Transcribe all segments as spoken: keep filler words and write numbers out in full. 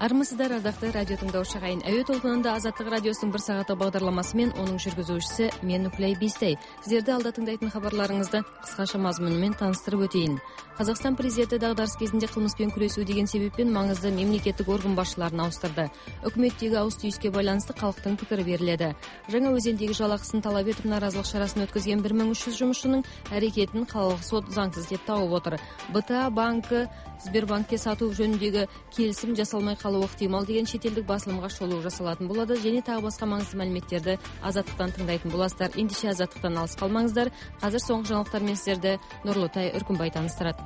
Армысыздар, ардактуу радио тыңдоочу агайын. Әуе толкунунда Азаттык радиосунун бир сагаты багдарламасы менен онун жүргүзүүчүсү мен Уплай Бистей. Сиздерди алда тыңдайтын кабарларыңызды кыскача мазмуну менен тааныштырып өтөйүн. Казакстан президенти дагдарыс кезинде кылмыш менен күрөшүү деген себеппен маңызды мемлекеттик орган башчыларын ауыстырды. Өкмөттөгү ауыс түйүскө байланыштуу калктын пикири берилди. Жаңа Өзөндөгү жалакысын талап этип нааразылык чарасын өткөзгөн бир миң үч жүз жумушчунун аракетин калалык сот заңсыз деп табып отур. БТА банкы Сбербанкке сатуу жөнүндөгү келисим жасалмай калуу ыктымал деген чет элдик басылымга шолуу жасалатын болот және тагы башка маңыздуу маалиметтерди Азаттыктан тыңдайтын боласыздар. Эндиче Азаттыктан алыс калмаңыздар. Азыр соңку жаңылыктар менен сиздерди Нурлутай Өркүнбай тааныштырат.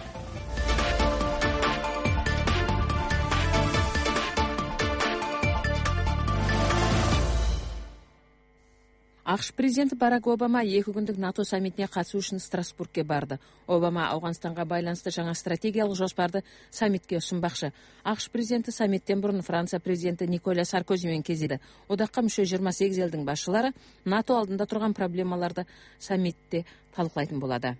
АКШ президенти Барак Обама эки күндүк НАТО саммитине катышуу үчүн Страсбургке барды. Обама Ауганстанга байланыштуу жаңа стратегиялык жоспарды саммитке сунбакчы. АКШ президенти саммиттен мурун Франция президенти Николя Саркози менен кездешти. Одакка мүчө жыйырма сегиз элдин башчылары НАТО алдында турган проблемаларды саммитте талкуулайтын болот.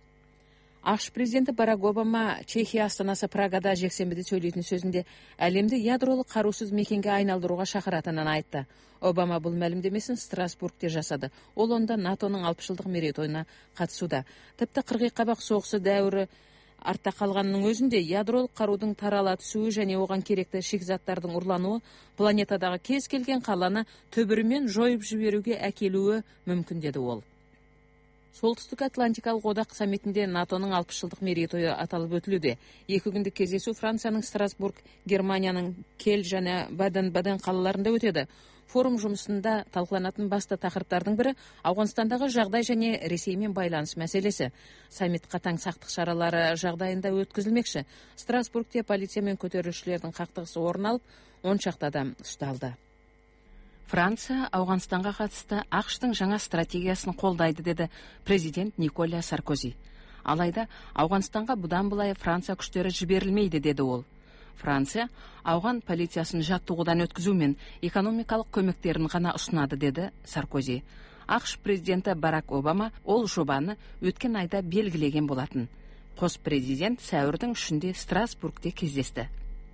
АКШ президенти Барак Обама Чехия астанасы Прагада жексенбиде сүйлөйтүн сөзүндө әлемди ядролук каруусуз мекенге айналдырууга чакыратынын айтты. Обама бул маалимдемесин Страсбургте жасады. Ол онда НАТОнун алпыс жылдык мерейтоюна катышууда. Типти кыргыз кабак согуусу дәврү артта калганынын өзүндө ядролук каруудун тарала түсүүү және оган керектүү шикзаттардын урлануу планетадагы кез келген каланы төбүрү менен жоюп жиберүүгө әкелүүгө мүмкүн, деди ол. Солтүстүк Атлантикалык одак саммитинде НАТОнун алпыс жылдык мерейтою аталып өтүлүүдө. Эки күндүк кездесүү Франциянын Страсбург, Германиянын Кель жана Баден-Баден калаларында өтөдү. Форум жумусунда талкууланатын басты тақырыптардын бири Ауганстандагы жагдай және Ресей менен байланыш маселеси. Саммит катаң сактык чаралары жагдайында өткөзүлмекчи. Страсбургте полиция менен көтөрүлүшчүлөрдүн кактыгысы орун алып, он чакты адам ушталды. Франция Ауганстанга катысты АКШтын жаңа стратегиясын колдойду, деди президент Николя Саркози. Алайда Ауганстанга будан булай Франция күчтөрү жиберилмейди, деди ол. Франция Ауган полициясын жаттугудан өткүзүү менен экономикалык көмөктерин гана сунады, деди Саркози. АКШ президенти Барак Обама ол жобаны өткөн айда белгилеген болатын. Кос президент сәуірдің үшінде Страсбургте кездести.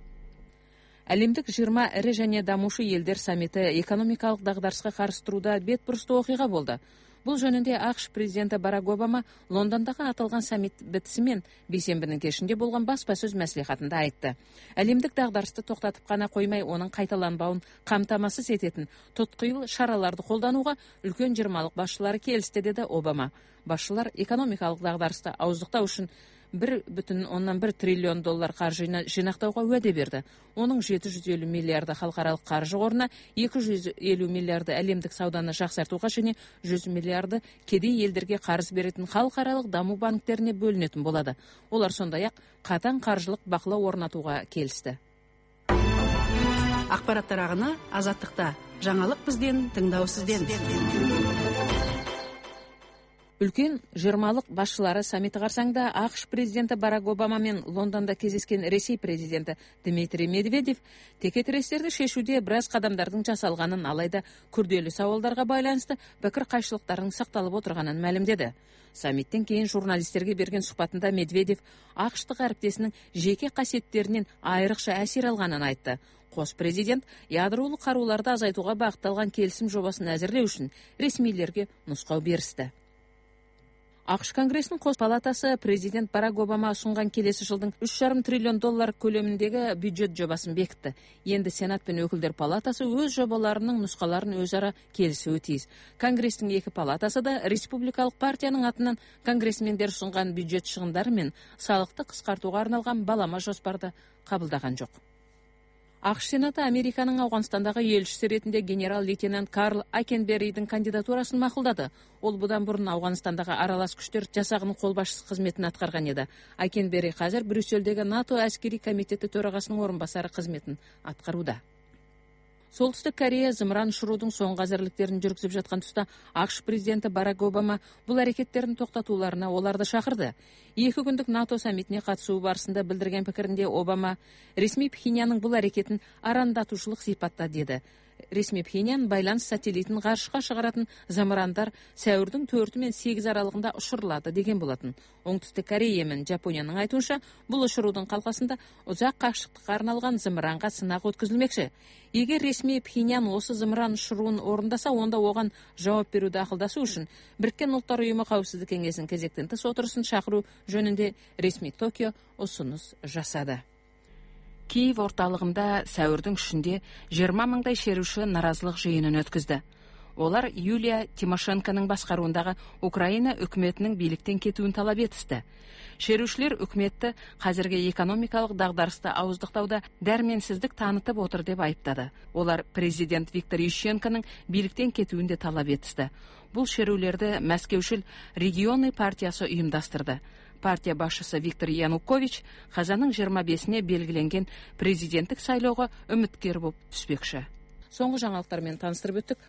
Әлемдік жыйырма ири және дамушы елдер саммиті экономикалық дағдарысқа қарсы турууда бет бурустуу окуйга болды. Бұл жөнүндө АКШ президенти Барак Обама Лондондагы аталган саммит битисимен бейсенбинин кешинде болгон баспасөз маслихатында айтты. Әлемдик дағдарысты токтотуп гана коймой, онун кайталанбауын камтамасыз этетін тоткуйл шараларды колдонууга үлкөн жыйырмалык башчылары келишти, деди Обама. Башчылар экономикалык дағдарысты ауыздыктоо үчүн bir бүтүн ондон бир триллион доллар каржыны жыйнактоого уәде берди. Оның жети жүз элүү миллиарды халыкаралык каржы коруна, эки жүз элүү миллиарды әлемдик сауданы жаксартууга және жүз миллиарды кедей элдерге карыз беретін халыкаралык дамуу банктерине бөлүнөтүн болот. Олар сондай-ак катаң каржылык бакылоо орнатууга келишти. Акпараттар агыны Азаттыкта. Жаңалык бизден, тыңдоо сизден. Үлкен жыйырмалык башчылары саммити карсаңда АКШ президенти Барак Обама менен Лондонда кездескен Ресей президенти Дмитрий Медведев текетирестерди шешүүдө бир аз кадамдардын жасалганын, алайда күрдөлүү сабалдарга байланыштуу пикир кайшылыктардын сакталып отурганын маалимдеди. Саммиттен кийин журналисттерге берген сухбатында Медведев АКШтык ариптесинин жеке касиеттеринен айрыкча асир алганын айтты. Кос президент ядролук карууларды азайтууга багытталган келисим жобасын әзирлөө үчүн ресмийлерге нускау беришти. АКШ Конгрессинин кос палатасы президент Барак Обама сунган келесі жылдың үч жарым триллион доллар көлөмүндөгү бюджет жобасын бекитти. Енді Сенат пен өкүлдөр палатасы өз жобаларынын нускаларын өз ара келишүүгө тийиз. Конгресстин эки палатасы да республикалык партиянын атынан конгрессмендер сунган бюджет чыгымдары мен салыкты кыскартууга арналган балама жоспарды кабылдаган жок. АКШ Сенаты Американын Ауганстандагы элчиси ретинде генерал-лейтенант Карл Акенберийдин кандидатурасын макулдады. Ол будан бурун Ауганстандагы аралас күчтөр жасагынын кол башчысы кызметін аткарган эди. Акенбери азыр Брюссельдеги НАТО аскери комитети төрагасынын орун басары кызметін аткарууда. Солтүстүк Корея зымыран ұшыруудун соңку азырлыктерин жүргүзүп жаткан туста АКШ президенти Барак Обама бул аракеттерин токтотууларына оларды чакырды. Эки күндүк НАТО саммитине катышуу барысында билдирген пикиринде Обама ресми Пхеньянның бул аракетин арандатуучулук сыйпатта, деди. ресми Пхеньян байланыс сателлитін ғарышқа шығаратын зымырандар сәуірдің төрті мен сегіз аралығында ұшырылады деген болатын. Оңтүстік Корея мен Жапонияның айтуынша, бұл ұшырудың қалқасында ұзақ қашықтыққа арналған зымыранға сынақ өткізілмекші. Егер ресми Пхеньян осы зымыран ұшыруын орындаса, онда оған жауап беруді ақылдасу үшін Біріккен ұлттар ұйымы қауіпсіздік кеңесінің кезектен тыс отырысын шақыру жөнінде ресми Токио ұсыныс жасады. Киев орталығында сәуірдің үшінде жиырма мыңдай шеруші наразылық жиынын өткізді. Олар Юлия Тимошенконың басқаруындағы Украина үкіметінің биліктен кетуін талап етісті. Шерушілер үкіметті қазіргі экономикалық дағдарысты ауыздықтауда дәрменсіздік танытып отыр деп айыптады. Олар президент Виктор Ющенконың биліктен кетуін де талап етісті. Бұл шерулерді Мәскеушіл регионный партиясы ұйымдастырды. Партия басшысы Виктор Янукович қазанның жиырма бесіне белгіленген президенттік сайлауға үміткер болып түспекші. Соңғы жаңалықтармен таныстырып өттік.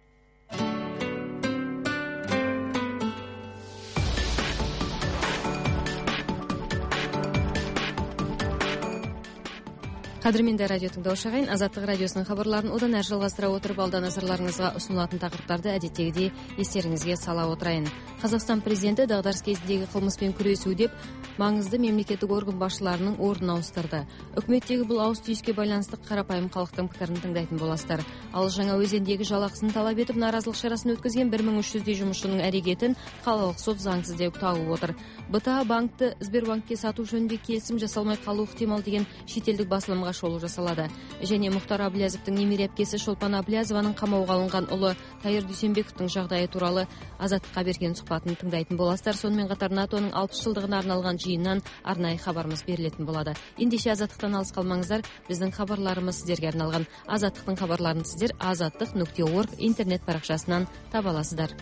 Қадірменді радио тыңдаушы ағайын, Азаттық радиосының хабарларын одан әрі жалғастыра отырып, алда назарларыңызға ұсынылатын тақырыптарды әдеттегідей естеріңізге сала отырайын. Қазақстан президенті дағдарыс кезіндегі қылмыспен күресу деп маңызды мемлекеттік орган басшыларының орнын ауыстырды. Үкіметтегі бұл ауыс-түйіске байланысты қарапайым халықтың пікірін тыңдайтын боласыздар. Ал Жаңаөзендегі жалақысын талап етіп наразылық шарасын өткізген бір мың үш жүздей жұмысшының әрекетін қалалық сот заңсыз деп тауып отыр. БТА банкты Сбербанкке сату жөнінде келісім жасалмай қалу ықтимал деген шетелдік басылымға шолу жасалады. Және Мұхтар Әблязовтың немере әпкесі Шолпан Әблязованың қамауға алынған ұлы Тайыр Дүйсенбековтың жағдайы туралы Азаттыққа берген сұхбатын тыңдайтын боласыздар. Сонымен қатар НАТОның алпыс жылдығына арналған жиыннан арнайы хабарымыз берілетін болады. Ендеше Азаттықтан алыс қалмаңыздар. Біздің хабарларымыз сіздерге арналған. Азаттықтың хабарларын сіздер азаттық нүкте орг интернет парақшасынан таба аласыздар.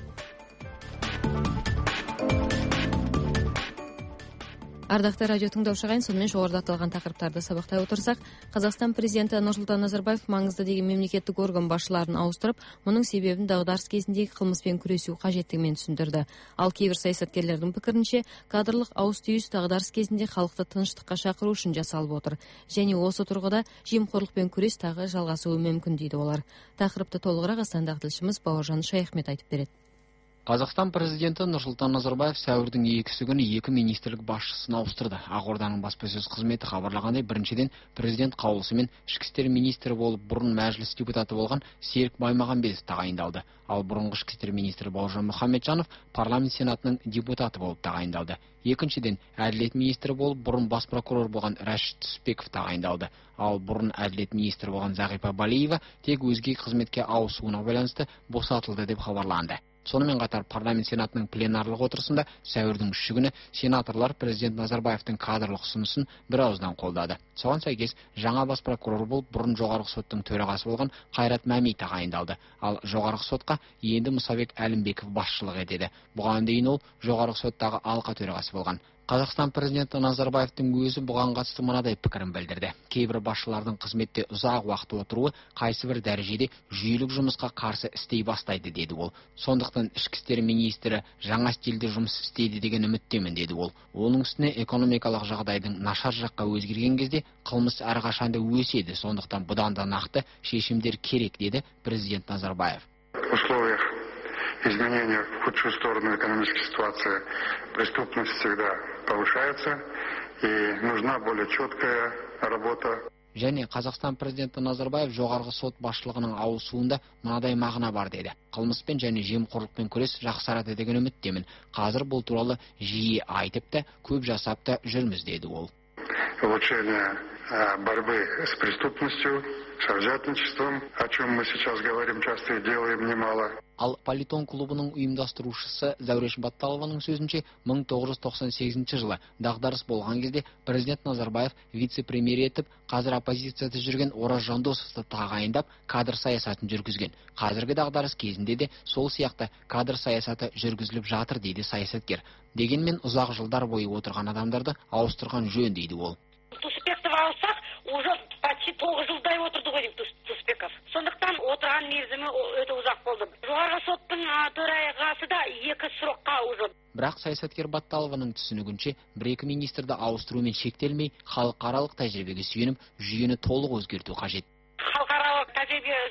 Ардақты радио тыңдаушы ағайын, сонымен жоғарыда аталған тақырыптарды сабақтай отырсақ, Қазақстан президенті Нұрсұлтан Назарбаев маңызды деген мемлекеттік орган басшыларын ауыстырып, мұның себебін дағдарыс кезіндегі қылмыспен күресу қажеттігімен түсіндірді. Ал кейбір саясаткерлердің пікірінше, кадрлық ауыс-түйіс дағдарыс кезінде халықты тыныштыққа шақыру үшін жасалып отыр. Және осы тұрғыда жемқорлықпен күрес тағы жалғасуы мүмкін дейді олар. Тақырыпты толығырақ Астанадағы тілшіміз Бауыржан Шаяхмет айтып береді. Қазақстан президенті Нұрсұлтан Назарбаев сәуірдің екісі күні екі министрлік басшысын ауыстырды. Ақорданың баспасөз қызметі хабарлағандай, біріншіден президент қаулысымен ішкі істер министрі болып бұрын мәжіліс депутаты болған Серік Баймағамбетов тағайындалды. Ал бұрынғы ішкі істер министрі Бауыржан Мұхамеджанов парламент сенатының депутаты болып тағайындалды. Екіншіден, әділет министрі болып бұрын бас прокурор болған Рашид Түсіпбеков тағайындалды. Ал бұрын әділет министрі болған Зағипа Балиева тек өзге қызметке ауысуына байланысты босатылды деп хабарланды. Сонымен қатар парламент сенатының пленарлық отырысында сәуірдің үші күні сенаторлар президент Назарбаевтың кадрлық ұсынысын бір ауыздан қолдады. Соған сәйкес жаңа бас прокурор болып бұрын жоғарғы соттың төрағасы болған Қайрат Мәми тағайындалды. Ал жоғарғы сотқа енді Мұсабек Әлімбеков басшылық етеді. Бұған дейін ол жоғарғы соттағы алқа төрағасы болған. Қазақстан президенті Назарбаевтың өзі бұған қатысты мынадай пікірін білдірді. Кейбір басшылардың қызметте ұзақ уақыт отыруы қайсы бір дәрежеде жүйелік жұмысқа қарсы істей бастайды деді ол. Сондықтан ішкі істер министрі жаңа стильде жұмыс істейді деген үміттемін деді ол. Оның үстіне экономикалық жағдайдың нашар жаққа өзгерген кезде қылмыс әрқашанда өседі. Сондықтан бұдан да нақты шешімдер керек деді президент Назарбаев. Изменения в худшую сторону экономической ситуации, преступность всегда повышается, и нужна более четкая работа. Және Қазақстан президенті Назарбаев жоғарғы сот басшылығының ауысуында мынадай мағына бар деді. Қылмыспен және жемқорлықпен күрес жақсарады деген үміттемін. Қазір бұл туралы жиі айтып та, көп жасап та жүрміз деді ол. Улучшение борьбы с преступностью, с обжатничеством, о чем мы сейчас говорим часто и делаем немало. Ал Политон клубының ұйымдастырушысы Зәуреш Батталованың сөзінше, мың тоғыз жүз тоқсан сегізінші жылы дағдарыс болған кезде президент Назарбаев вице-премьер етіп, қазір оппозицияда жүрген Ораз Жандосовты тағайындап, кадр саясатын жүргізген. Қазіргі дағдарыс кезінде де сол сияқты кадр саясаты жүргізіліп жатыр дейді саясаткер. Дегенмен ұзақ жылдар бойы отырған адамдарды ауыстырған жөн дейді ол. Түсіпбековті алсақ, уже почти тоғыз жылдай отырды ғой деймін Түсіпбеков. Сондықтан отырған мерзімі өте ұзақ болды. Жоғарғы соттың төрағасы да екі сұраққа уже. Бірақ саясаткер Батталованың түсінігінше, бір-екі министрді ауыстырумен шектелмей, халықаралық тәжірибеге сүйеніп, жүйені толық өзгерту қажет. Халықаралық тәжірибеге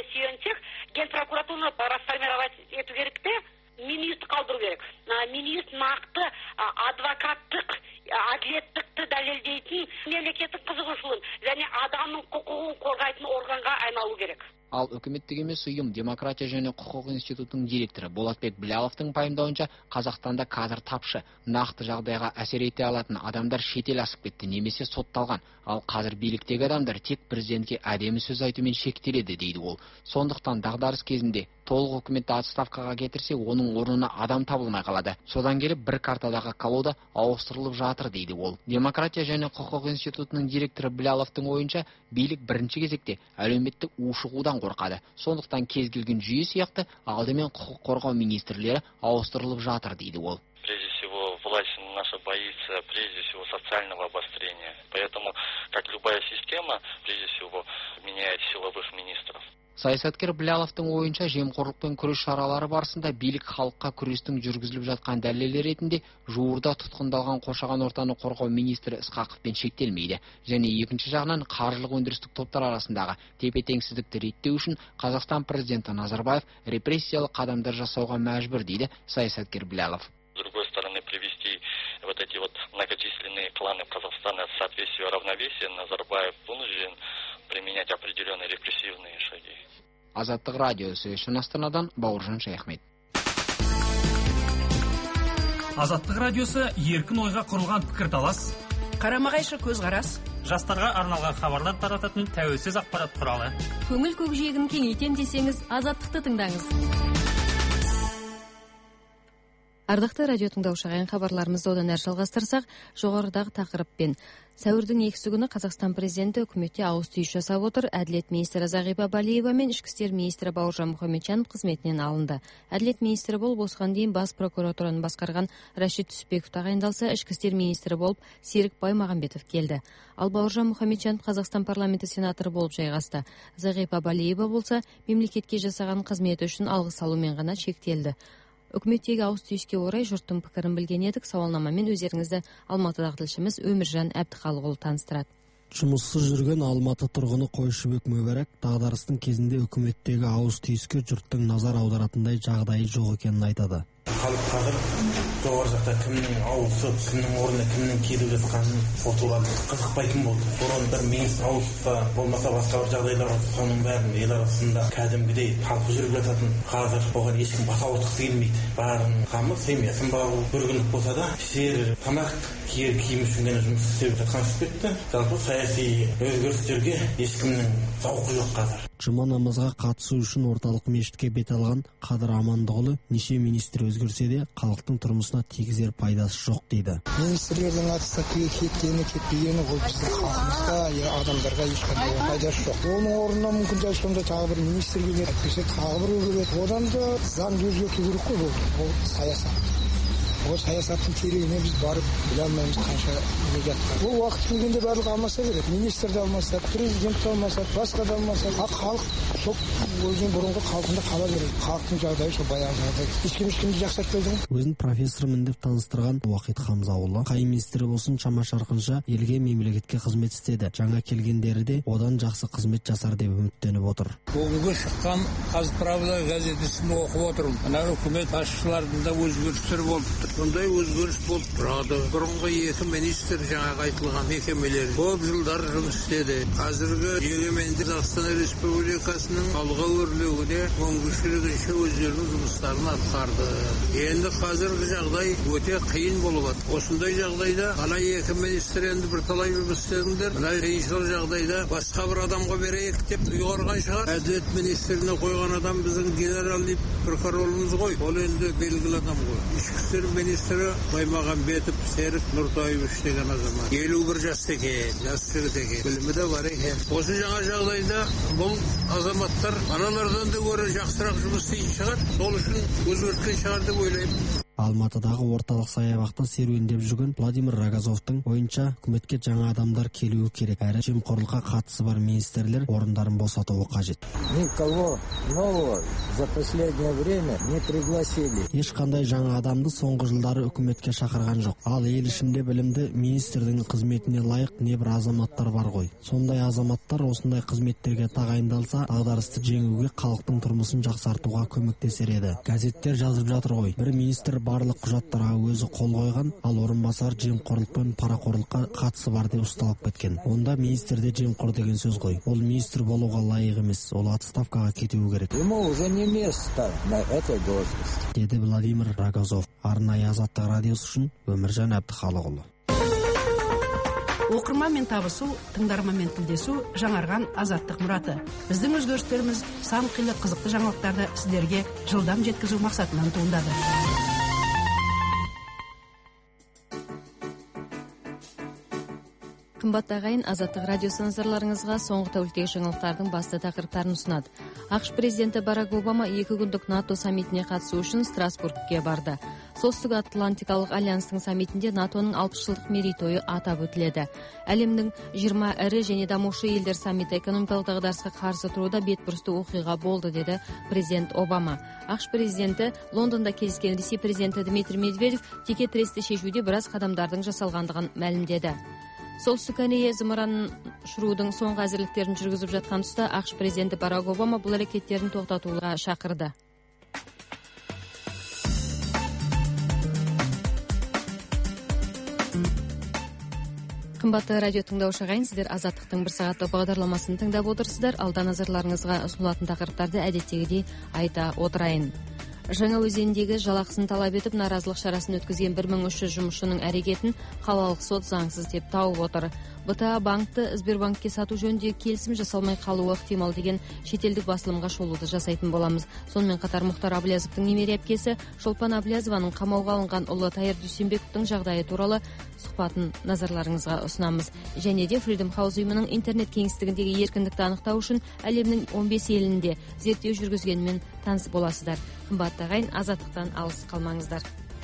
сүйенсек, ген прокуратураны расформировать ету керек те, министр қалдыру керек. Министр нақты адвокаттық, әділеттікті дәлелдейтін мемлекеттік қызығушылығын және адамның құқығын қорғайтын органға айналу керек. Ал үкіметтік емес ұйым Демократия және құқық институтының директоры Болатбек Біляловтың пайымдауынша, Қазақстанда кадр тапшы, нақты жағдайға әсер ете алатын адамдар шетел асып кетті немесе сотталған. Ал қазір биліктегі адамдар тек президентке әдемі сөз айтумен шектеледі, дейді ол. Сондықтан дағдарыс кезінде толық үкіметті отставкаға кетірсе, оның орнына адам табылмай қалады. Содан келіп бір картадағы колода ауыстырылып жатыр, дейді ол. Демократия және құқық институтының директоры Біляловтың ойынша, билік бірінші кезекте әлеуметтік ушығудан қорқады. Сондықтан кез келген жүйе сияқты алдымен құқық қорғау министрлері ауыстырылып жатыр, дейді ол. Прежде всего, власть наша боится, прежде всего, социального обострения. Поэтому, как любая система, прежде всего, меняет силовых министров. Саясаткер Біляловтың ойынша, жемқорлықпен күрес шаралары барысында билік халыққа күрестің жүргізіліп жатқан дәлелі ретінде жуырда тұтқындалған қоршаған ортаны қорғау министрі Ысқақовпен шектелмейді. Және екінші жағынан қаржылық өндірістік топтар арасындағы тепе-теңсіздікті реттеу үшін Қазақстан президенті Назарбаев репрессиялық қадамдар жасауға мәжбүр, дейді саясаткер Білялов. С другой стороны, привести вот эти вот многочисленные планы Казахстана в соответствие равновесия, Назарбаев вынужден применять определенные репрессивные шаги. Азаттық радиосы үшін Астанадан Бауыржан Шаяхмет. Азаттық радиосы еркін ойға құрылған пікірталас, қарама-қайшы көзқарас, жастарға арналған хабарлар тарататын тәуелсіз ақпарат құралы. Көңіл көкжиегін кеңейтем десеңіз, Азаттықты тыңдаңыз. Ардақты радио тыңдаушы ағайын, хабарларымызды одан әрі жалғастырсақ, жоғарыдағы тақырыппен. Сәуірдің екісі күні Қазақстан президенті үкіметте ауыс-түйіс жасап отыр. Әділет министрі Зағипа Балиева мен ішкі істер министрі Бауыржан Мұхамеджанов қызметінен алынды. Әділет министрі болып осыған дейін бас прокуратураны басқарған Рашид Түсіпбеков тағайындалса, ішкі істер министрі болып Серік Баймағамбетов келді. Ал Бауыржан Мұхамеджанов Қазақстан парламенті сенаторы болып жайғасты. Зағипа Балиева болса, мемлекетке жасаған қызметі үшін алғыс алумен ғана шектелді. Үкіметтегі ауыс-түйіске орай жұрттың пікірін білген едік. Сауалнамамен өздеріңізді Алматыдағы тілшіміз Өміржан Әбдіқалықұлы таныстырады. Жұмыссыз жүрген Алматы тұрғыны Қойшыбек Мүбәрак дағдарыстың кезінде үкіметтегі ауыс-түйіске жұрттың назар аударатындай жағдайы жоқ екенін айтады. Халық қазір жоғары жақта кімнің ауысып, кімнің орнына кімнің келіп жатқанын фотолары қызықпайтын болды. Бұрын бір министр ауысса, болмаса басқа бір жағдайлар соның бәрін ел арасында кәдімгідей талқы жүріп жататын. Қазір оған ешкім баса отырғысы келмейді. Барын қамы семьясын бағу, бір күндік болса да ішер тамақ киер киім үшін ғана жұмыс істеп жатқан іспетті. Жалпы саяси өзгерістерге ешкімнің зауқы жоқ қазір. Жұма намазға қатысу үшін орталық мешітке бет алған Қадыр Амандығұлы неше министр өзгерсе де халықтың тұрмысына тигізер пайдасы жоқ дейді. Министрлердің отставкаға кеткені кетпегені ол біздің халқымызға, адамдарға ешқандай пайдасы жоқ. Оның орнына мүмкін сонда тағы бір министр келеді, әйтпесе тағы бір келеді. Одан да заңды өзгерту керек қой, ол саясат. Ол саясаттың тереңіне біз барып біле алмаймыз қанша не жатқан. Ол уақыт келгенде барлық алмаса керек. Министр де алмаса, президент де алмаса, басқа да алмаса, ал халық сол өзінің бұрынғы қалпында қала береді. Халықтың жағдайы сол баяғы жағдай. Ешкім ешкімді жақсартпайды ғой. Өзін профессормын деп таныстырған Уақит Хамзаұлы, қай министрі болсын шама-шарқынша елге, мемлекетке қызмет істеді. Жаңа келгендері де одан жақсы қызмет жасар деп үміттеніп отыр. Бүгінгі шыққан Қазправда газетесін оқып отырмын. Мына үкімет басшыларында өзгерістер болды. Сондай өзгеріс болып тұрады. Бұрынғы екі министр жаңағы айтылған мекемелер көп жылдар жұмыс істеді. Қазіргі егеменді Қазақстан Республикасының алға өрлеуіне мүмкіншілігінше өздерінің жұмыстарын атқарды. Енді қазіргі жағдай өте қиын болып жатыр. Осындай жағдайда ана екі министр енді бірталай жұмыс істедіңдер. Мына қиыншылық жағдайда басқа бір адамға берейік деп ұйғарған шығар. Әділет министріне қойған адам біздің генерал прокурорымыз ғой. Ол енді белгілі адам ғой. Ішкі істер министрі Баймағамбетов Серік Нұртаевич деген азамат. елу бір жаста екен, жас жігіт екен, білімі де бар екен. Осы жаңа жағдайда бұл азаматтар аналардан да гөрі жақсырақ жұмыс істейтін шығар. Сол үшін өзгерткен шығар деп ойлаймын. Алматыдағы орталық саябақта серуендеп жүрген Владимир Рогозовтың ойынша, үкіметке жаңа адамдар келуі керек, әрі жемқорлыққа қатысы бар министрлер орындарын босатуы қажет. Никого нового за последнее время не пригласили. Ешқандай жаңа адамды соңғы жылдары үкіметке шақырған жоқ. Ал ел ішінде білімді министрдің қызметіне лайық небір азаматтар бар ғой. Сондай азаматтар осындай қызметтерге тағайындалса, дағдарысты жеңуге, халықтың тұрмысын жақсартуға көмектесер еді. Газеттер жазып жатыр ғой. Бір министр барлық құжаттарға өзі қол қойған, ал орынбасар жемқорлық пен парақорлыққа қатысы бар деп ұсталып кеткен. Онда министрде жемқор деген сөз ғой. Ол министр болуға лайық емес, ол отставкаға кетуі керек. Ему уже не место на этой должности, деді Владимир Рогозов. Арнайы Азаттық радиосы үшін Өміржан Әбдіхалықұлы. Оқырманмен табысу, тыңдарманмен тілдесу жаңарған азаттық мұраты. Біздің өзгерістеріміз сан қилы қызықты жаңалықтарды сіздерге жылдам жеткізу мақсатынан туындады. Қымбатты ағайын, Азаттық радиосы назарларыңызға соңғы тәуліктегі жаңалықтардың басты тақырыптарын ұсынады. ақш президенті Барак Обама екі күндік НАТО саммитіне қатысу үшін Страсбургке барды. Солтүстік Атлантикалық альянстың саммитінде натоның алпыс жылдық мерейтойы атап өтіледі. Әлемнің жиырма ірі және дамушы елдер саммиті экономикалық дағдарысқа қарсы тұруда бетбұрысты оқиға болды, деді президент Обама. ақш президенті Лондонда кездескен Ресей президенті Дмитрий Медведев теке тіресті шешуде біраз қадамдардың жасалғандығын мәлімдеді. Солтүстік Корея зымыранын ұшырудың соңғы әзірліктерін жүргізіп жатқан тұста ақш президенті Барак Обама бұл әрекеттерін тоқтатуға шақырды. Қымбатты радио тыңдаушы ағайын, сіздер Азаттықтың бір сағатты бағдарламасын тыңдап отырсыздар. Алда назарларыңызға ұсынылатын тақырыптарды әдеттегідей айта отырайын. Жаңа өзендегі жалақысын талап етіп наразылық шарасын өткізген бір мың үш жүз жұмысшының әрекетін қалалық сот заңсыз деп тауып отыр. бэ тэ а банкты Сбербанкке сату жөніндегі келісім жасалмай қалуы ықтимал деген шетелдік басылымға шолуды жасайтын боламыз. Сонымен қатар Мұхтар Аблязовтың немере әпкесі Шолпан Аблязованың қамауға алынған ұлы Тайыр Дүйсенбековтың жағдайы туралы сұхбатын назарларыңызға ұсынамыз. Және де Freedom House ұйымының интернет кеңістігіндегі еркіндікті анықтау үшін әлемнің он бес елінде зерттеу жүргізгенімен таныс боласыздар. Қымбатты ағайын, Азаттықтан алыс қалмаңыздар.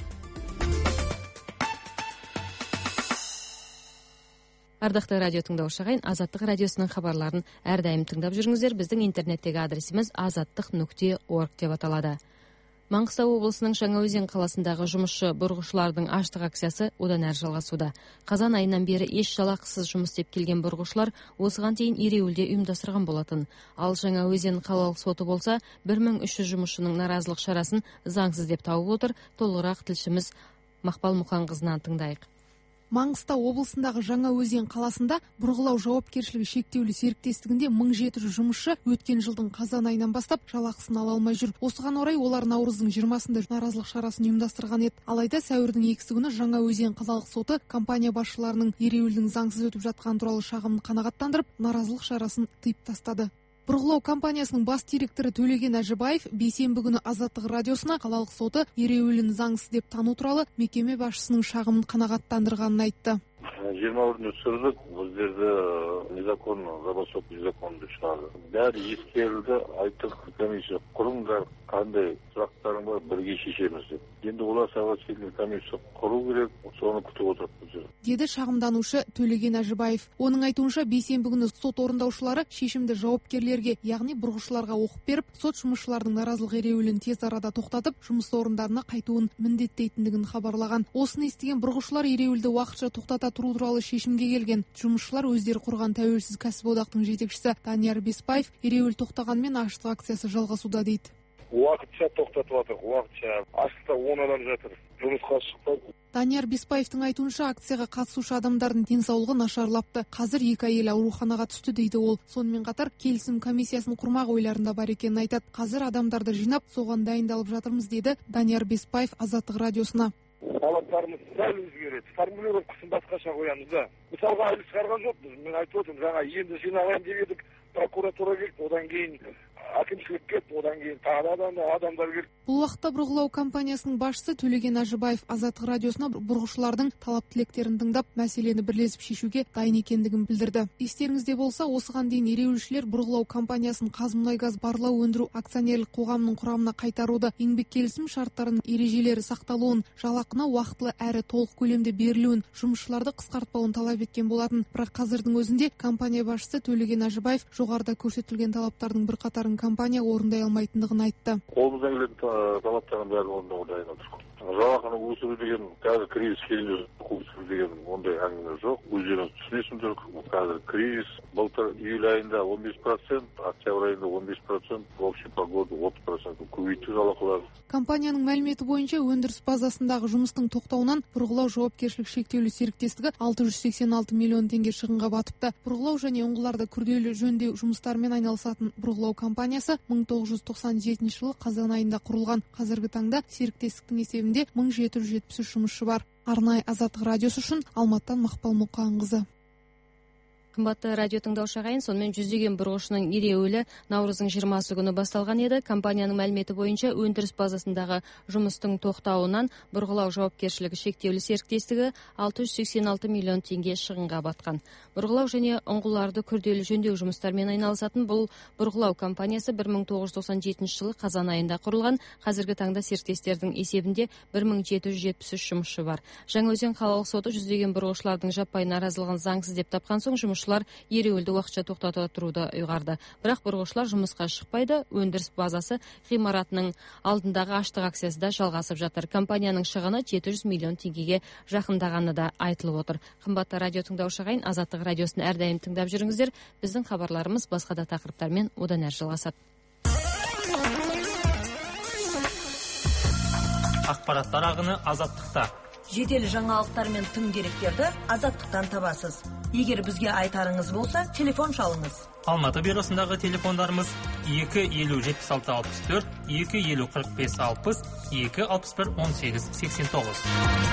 Ардақты радио тыңдаушы ағайын, Азаттық радиосының хабарларын әрдайым тыңдап жүріңіздер. Біздің интернеттегі адресіміз азаттық нүкте орг деп аталады. Маңғыстау облысының Жаңаөзен қаласындағы жұмысшы бұрғышылардың аштық акциясы одан әрі жалғасуда. Қазан айынан бері еш жалақысыз жұмыс істеп келген бұрғышылар осыған дейін ереуілде ұйымдастырған болатын. Ал Жаңаөзен қалалық соты болса бір мың үш жүз жұмысшының наразылық шарасын заңсыз деп тауып отыр. Толығырақ тілшіміз Мақпал Мұқанқызынан тыңдайық. Маңғыстау облысындағы Жаңаөзен қаласында бұрғылау жауапкершілігі шектеулі серіктестігінде мың жеті жүз жұмысшы өткен жылдың қазан айынан бастап жалақысын ала алмай жүр. Осыған орай олар наурыздың жиырмасында наразылық шарасын ұйымдастырған еді. Алайда сәуірдің екісі күні Жаңаөзен қалалық соты компания басшыларының ереуілдің заңсыз өтіп жатқаны туралы шағымын қанағаттандырып, наразылық шарасын тыйып тастады. Бұрғылау компаниясының бас директоры Төлеген Әжібаев бейсенбі күні Азаттық радиосына қалалық соты ереуілін заңсыз деп тану туралы мекеме басшысының шағымын қанағаттандырғанын айтты. жиырма бірінде түсірдік, бұл жерде незаконно, забасток незаконно шығады. Бәрі ескерілді, айттық, комиссия құрыңдар, қандай сұрақтарың бар, бірге шешеміз деп. Енді олар сағат келген комиссия құру керек, соны күтіп отырмыз. Деді шағымданушы Төлеген Әжібаев. Оның айтуынша бейсенбі күні сот орындаушылары шешімді жауапкерлерге, яғни бұрғышыларға оқып беріп, сот жұмысшылардың наразылық ереуілін тез арада тоқтатып, жұмыс орындарына қайтуын міндеттейтіндігін хабарлаған. Осыны естіген бұрғышылар ереуілді уақытша тоқтата тұру туралы шешімге келген. Жұмысшылар өздері құрған тәуелсіз кәсіподақтың жетекшісі Данияр Беспаев ереуіл тоқтағанмен аштық акциясы жалғасуда дейді. Уақытша тоқтатып жатыр, уақытша. Аштықта он адам жатыр. Жұмысқа шықпайды. Данияр Беспаевтың айтуынша акцияға қатысушы адамдардың денсаулығы нашарлапты. Қазір екі әйел ауруханаға түсті дейді ол. Сонымен қатар келісім комиссиясын құрмақ ойларында бар екенін айтады. Қазір адамдарды жинап, соған дайындалып жатырмыз деді Данияр Беспаев Азаттық радиосына. Талаптарымыз сәл өзгереді. Формулировкасын басқаша қоямыз да. Мысалға әлі шығарған жоқпыз. Мен айтып отырмын, жаңа енді жиналайын деп едік, прокуратура келді, одан кейін әкімшілік кетті, одан кейін тағы да адамдар келді. Бұл уақытта Бұрғылау компаниясының басшысы Төлеген Ажыбаев Азаттық радиосына бұрғышылардың талап тілектерін тыңдап, мәселені бірлесіп шешуге дайын екендігін білдірді. Естеріңізде болса, осыған дейін ереуілшілер Бұрғылау компаниясын Қазмұнайгаз барлау өндіру акционерлік қоғамының құрамына қайтаруды, еңбек келісім шарттарының ережелері сақталуын, жалақыны уақытылы әрі толық көлемде берілуін, жұмысшыларды қысқартпауын талап еткен болатын. Бірақ қазірдің өзінде компания басшысы Төлеген Ажыбаев жоғарыда көрсетілген талаптардың бірқатарын компания орындай алмайтындығын айтты. Қолымыздан келетін талаптардың бәрін орындауға дайын отырмыз. Жалақыны өсіру деген, қазір кризис келді, өсіру деген ондай әңгіме жоқ. Өздеріңіз түсінесіңдер, қазір кризис, былтыр июль айында он бес процент, октябрь айында он бес процент, общий по году отыз процент көбейтті жалақылар. Компанияның мәліметі бойынша өндіріс базасындағы жұмыстың тоқтауынан Бұрғылау жауапкершілігі шектеулі серіктестігі алты жүз сексен алты миллион теңге шығынға батыпты. Бұрғылау және ұңғыларды күрделі жөндеу жұмыстарымен айналысатын Бұрғылау компаниясы мың тоғыз жүз тоқсан жетінші жылы қазан айында құрылған. Қазіргі таңда серіктестіктің есебінде мың жеті жүз жетпіс үш жұмысшы бар. Арнайы Азаттық радиосы үшін Алматыдан Мақпал Мұқанқызы. Қымбатты радио тыңдаушы ағайын, сонымен жүздеген бұрғышының ереуілі наурыздың жиырмасы күні басталған еді. Компанияның мәліметі бойынша өндіріс базасындағы жұмыстың тоқтауынан Бұрғылау жауапкершілігі шектеулі серіктестігі алты жүз сексен алты миллион теңге шығынға батқан. Бұрғылау және ұңғыларды күрделі жөндеу жұмыстарымен айналысатын бұл Бұрғылау компаниясы бір мың тоғыз жүз тоқсан жетінші жылы қазан айында құрылған. Қазіргі таңда серіктестердің есебінде бір мың жеті жүз жетпіс үш жұмысшы бар. Жаңаөзен қалалық соты жүздеген бұрғышылардың жаппай наразылығын заңсыз деп тапқан соң жұмысшылар ереуілді уақытша тоқтата тұруды ұйғарды. Бірақ бұрғышылар жұмысқа шықпайды. Өндіріс базасы ғимаратының алдындағы аштық акциясында жалғасып жатыр. Компанияның шығыны жеті жүз миллион теңгеге жақындағаны да айтылып отыр. Қымбатты радио тыңдаушы ағайын, Азаттық радиосын әрдайым тыңдап жүріңіздер. Біздің хабарларымыз басқа да тақырыптармен одан әрі жалғасады. Ақпараттар ағыны Азаттықта. Жедел жаңалықтар мен тың деректерді Азаттықтан табасыз. Егер бізге айтарыңыз болса, телефон шалыңыз. Алматы бюросындағы телефондарымыз екі елу жетпіс алты алпыс төрт, екі елу қырық бес алпыс, екі алпыс бір он сегіз сексен тоғыз.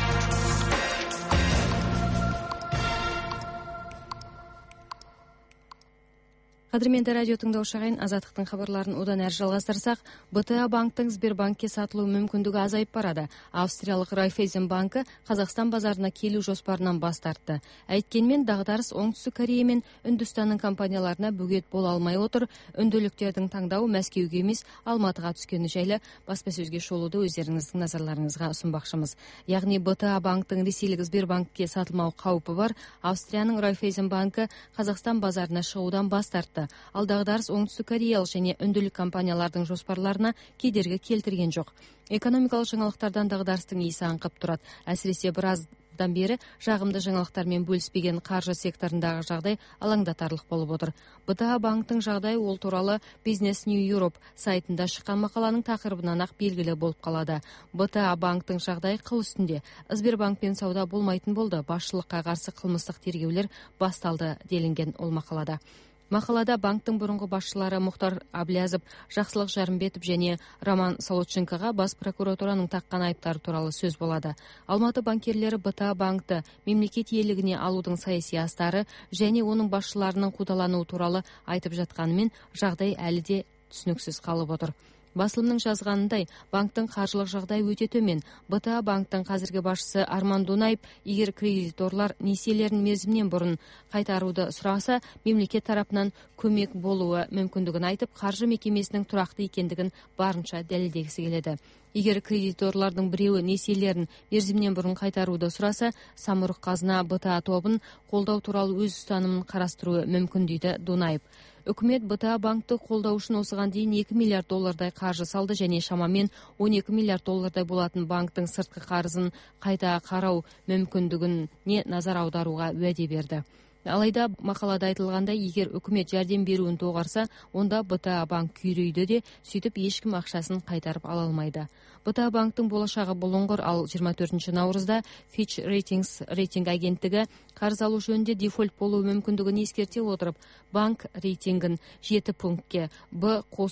Қадірменді радио тыңдаушы ағайын, Азаттықтың хабарларын одан әрі жалғастырсақ, бэ тэ а банктың Сбербанкке сатылу мүмкіндігі азайып барады. Австриялық Райффайзен банкі Қазақстан базарына келу жоспарынан бас тартты. Әйткенмен дағдарыс Оңтүстік Корея мен Үндістанның компанияларына бөгет бола алмай отыр. Үнділіктердің таңдауы Мәскеуге емес, Алматыға түскені жайлы баспасөзге шолуды өздеріңіздің назарларыңызға ұсынбақшымыз. Яғни бэ тэ а банктың ресейлік Сбербанкке сатылмау қаупі бар. Австрияның Райффайзен банкі Қазақстан базарына шығудан бас тартты. Ал дағдарыс Оңтүстік Кореялық және үнділік компаниялардың жоспарларына кедергі келтірген жоқ. Экономикалық жаңалықтардан дағдарыстың иісі аңқып тұрады. Әсіресе біраздан бері жағымды жаңалықтармен бөліспеген қаржы секторындағы жағдай алаңдатарлық болып отыр. бэ тэ а банктың жағдайы ол туралы Business New Europe сайтында шыққан мақаланың тақырыбынан ақ белгілі болып қалады. бэ тэ а банктың жағдайы қыл үстінде. Сбербанкпен сауда болмайтын болды. Басшылыққа қарсы қылмыстық тергеулер басталды делінген ол мақалада. Мақалада банктың бұрынғы басшылары Мұхтар Аблязов, Жақсылық Жарымбетов және Роман Солодченкоға бас прокуратураның таққан айыптары туралы сөз болады. Алматы банкерлері бэ тэ а банкты мемлекет иелігіне алудың саяси астары және оның басшыларының қудалануы туралы айтып жатқанымен жағдай әлі де түсініксіз қалып отыр. Басылымның жазғанындай, банктың қаржылық жағдай өте төмен. бэ тэ а банктың қазіргі басшысы Арман Дунаев, егер кредиторлар несиелерін мерзімнен бұрын қайтаруды сұраса, мемлекет тарапынан көмек болуы мүмкіндігін айтып, қаржы мекемесінің тұрақты екендігін барынша дәлелдегісі келеді. Егер кредиторлардың біреуі несиелерін мерзімнен бұрын қайтаруды сұраса, Самұрық Қазына бэ тэ а тобын қолдау туралы өз ұстанымын қарастыруы мүмкін дейді Дунаев. Үкімет бэ тэ а банкты қолдау үшін осыған дейін екі миллиард доллардай қаржы салды және шамамен он екі миллиард доллардай болатын банктың сыртқы қарызын қайта қарау мүмкіндігіне назар аударуға уәде берді. Алайда мақалада айтылғандай, егер үкімет жәрдем беруін доғарса, онда бэ тэ а банк күйрейді де, сөйтіп ешкім ақшасын қайтарып ала алмайды. бэ тэ а банктың болашағы бұлыңғыр, ал жиырма төртінші наурызда Fitch Ratings рейтинг агенттігі қарыз алу жөнінде дефолт болуы мүмкіндігін ескерте отырып, банк рейтингін жеті пунктке Б қосу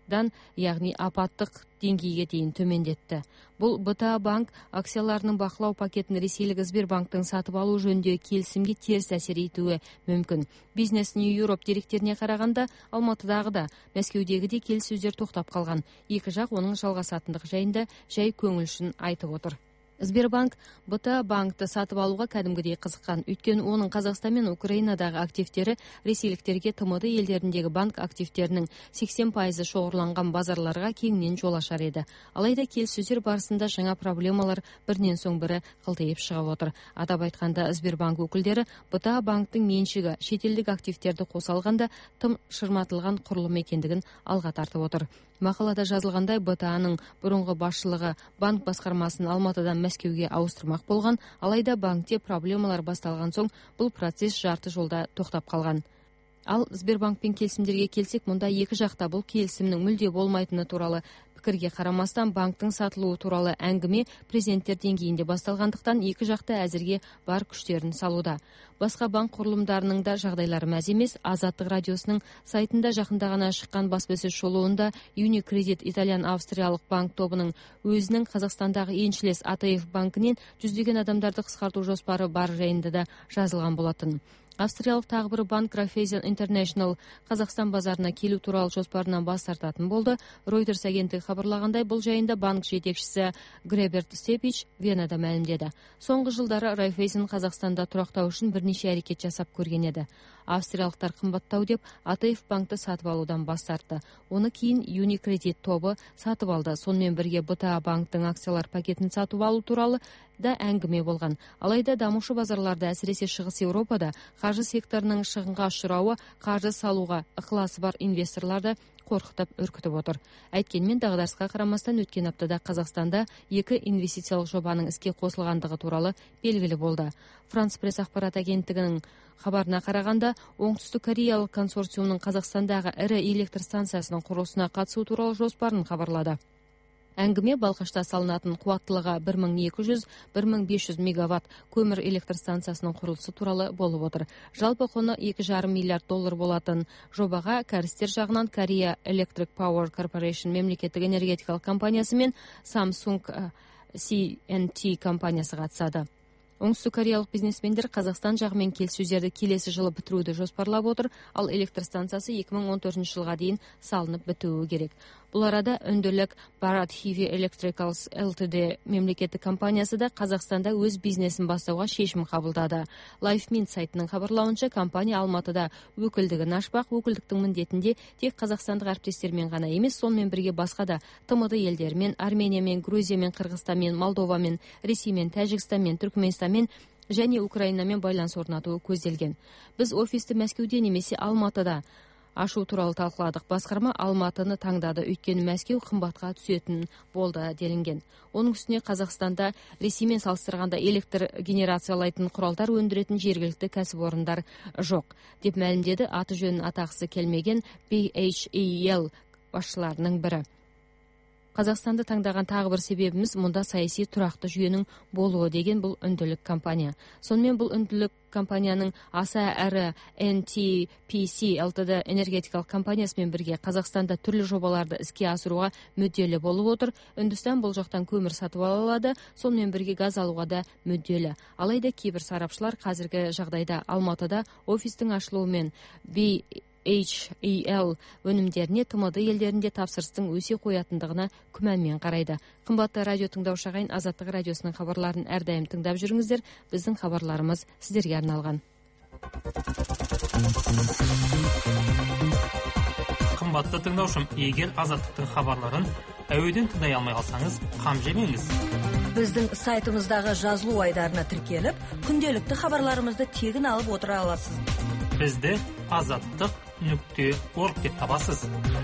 дан яғни апаттық деңгейге дейін төмендетті. Бұл бэ тэ а банк акцияларының бақылау пакетін ресейлік Сбербанктың сатып алу жөніндегі келісімге теріс әсер етуі мүмкін. Бизнес Нью Европ деректеріне қарағанда Алматыдағы да Мәскеудегі де келіссөздер тоқтап қалған. Екі жақ оның жалғасатындығы жайында жай көңілшін айтып отыр. Сбербанк бэ тэ а банкты сатып алуға кәдімгідей қызыққан. Өйткені оның Қазақстан мен Украинадағы активтері ресейліктерге тэ эм дэ елдеріндегі банк активтерінің сексен пайызы шоғырланған базарларға кеңінен жол ашар еді. Алайда келіссөздер барысында жаңа проблемалар бірінен соң бірі қылтиып шығып отыр. Атап айтқанда Сбербанк өкілдері бэ тэ а банктың меншігі шетелдік активтерді қоса алғанда тым шырматылған құрылым екендігін алға тартып отыр. Мақалада жазылғандай, бэ тэ а-ның бұрынғы басшылығы банк басқармасын Алматыдан Мәскеуге ауыстырмақ болған, алайда банкте проблемалар басталған соң бұл процесс жарты жолда тоқтап қалған. Ал Сбербанкпен келісімдерге келсек, мұнда екі жақта бұл келісімнің мүлде болмайтыны туралы пікірге қарамастан банктың сатылуы туралы әңгіме президенттер деңгейінде басталғандықтан екі жақта әзірге бар күштерін салуда. Басқа банк құрылымдарының да жағдайлары мәз емес. Азаттық радиосының сайтында жақында ғана шыққан баспасөз шолуында Unicredit итальян-австриялық банк тобының өзінің Қазақстандағы еншілес а тэ эф банкінен жүздеген адамдарды қысқарту жоспары бар жайында да жазылған болатын. Австриялық тағы бір банк Raiffeisen International Қазақстан базарына келу туралы жоспарынан бас тартатын болды. Reuters агенттігі хабарлағандай, бұл жайында банк жетекшісі Греберт Степич Венада мәлімдеді. Соңғы жылдары Raiffeisen Қазақстанда тұрақтау үшін бірнеше әрекет жасап көрген еді. Австриялықтар қымбаттау деп а тэ эф банкты сатып алудан бас тартты. Оны кейін Unicredit тобы сатып алды. Сонымен бірге бэ тэ а банктың акциялар пакетін сатып алу туралы да әңгіме болған. Алайда дамушы базарларда, әсіресе Шығыс Еуропада қаржы секторының шығынға ұшырауы қаржы салуға ықыласы бар инвесторларды қорқытып үркітіп отыр. Әйткенмен дағдарысқа қарамастан өткен аптада Қазақстанда екі инвестициялық жобаның іске қосылғандығы туралы белгілі болды. Франс пресс ақпарат агенттігінің хабарына қарағанда, оңтүстік кореялық консорциумның Қазақстандағы ірі электр станциясының құрылысына қатысу туралы жоспарын хабарлады. Әңгіме Балқашта салынатын қуаттылығы бір мың екі жүз - бір мың бес жүз мегаватт көмір электр станциясының құрылысы туралы болып отыр. Жалпы құны екі жарым миллиард доллар болатын жобаға кәрістер жағынан Korea Electric Power Corporation мемлекеттік энергетикалық компаниясы мен Samsung си эн ти компаниясы қатысады. Оңтүстік кореялық бизнесмендер Қазақстан жағымен келіссөздерді келесі жылы бітіруді жоспарлап отыр, ал электр станциясы екі мың он төртінші жылға дейін салынып бітуі керек. Бұл арада үнділік Bharat Heavy Electricals Ltd мемлекеттік компаниясы да Қазақстанда өз бизнесін бастауға шешім қабылдады. LifeMint сайтының хабарлауынша, компания Алматыда өкілдігін ашпақ. Өкілдіктің міндетінде тек қазақстандық әріптестермен ғана емес, сонымен бірге басқа да тэ эм дэ елдермен, Армениямен, Грузиямен, Қырғызстанмен, Молдовамен, Ресеймен, Тәжікстанмен, Түркменстанмен және Украинамен байланыс орнатуы көзделген. Біз офисті Мәскеуде немесе Алматыда ашу туралы талқыладық. Басқарма Алматыны таңдады, өйткені Мәскеу қымбатқа түсетін болды делінген. Оның үстіне Қазақстанда Ресеймен салыстырғанда электр генерациялайтын құралдар өндіретін жергілікті кәсіпорындар жоқ, деп мәлімдеді аты жөнін атағысы келмеген би эйч и эл басшыларының бірі. Қазақстанды таңдаған тағы бір себебіміз мұнда саяси тұрақты жүйенің болуы деген бұл үнділік компания. Сонымен бұл үнділік компанияның аса әрі эн ти пи си Ltd энергетикалық компаниясымен бірге Қазақстанда түрлі жобаларды іске асыруға мүдделі болып отыр. Үндістан бұл жақтан көмір сатып ала алады, сонымен бірге газ алуға да мүдделі. Алайда кейбір сарапшылар қазіргі жағдайда Алматыда офистің ашылуымен би эйч и эл өнімдеріне тэ эм дэ елдерінде тапсырыстың өсе қоятындығына күмәнмен қарайды. Қымбатты радио тыңдаушы ағайын, Азаттық радиосының хабарларын әрдайым тыңдап жүріңіздер. Біздің хабарларымыз сіздерге арналған. Қымбатты тыңдаушым, егер Азаттықтың хабарларын әуеден тыңдай алмай қалсаңыз, қам жемеңіз. Біздің сайтымыздағы жазылу айдарына тіркеліп, күнделікті хабарларымызды тегін алып отыра аласыз. Бізді азаттық нүкте орг деп табасыз.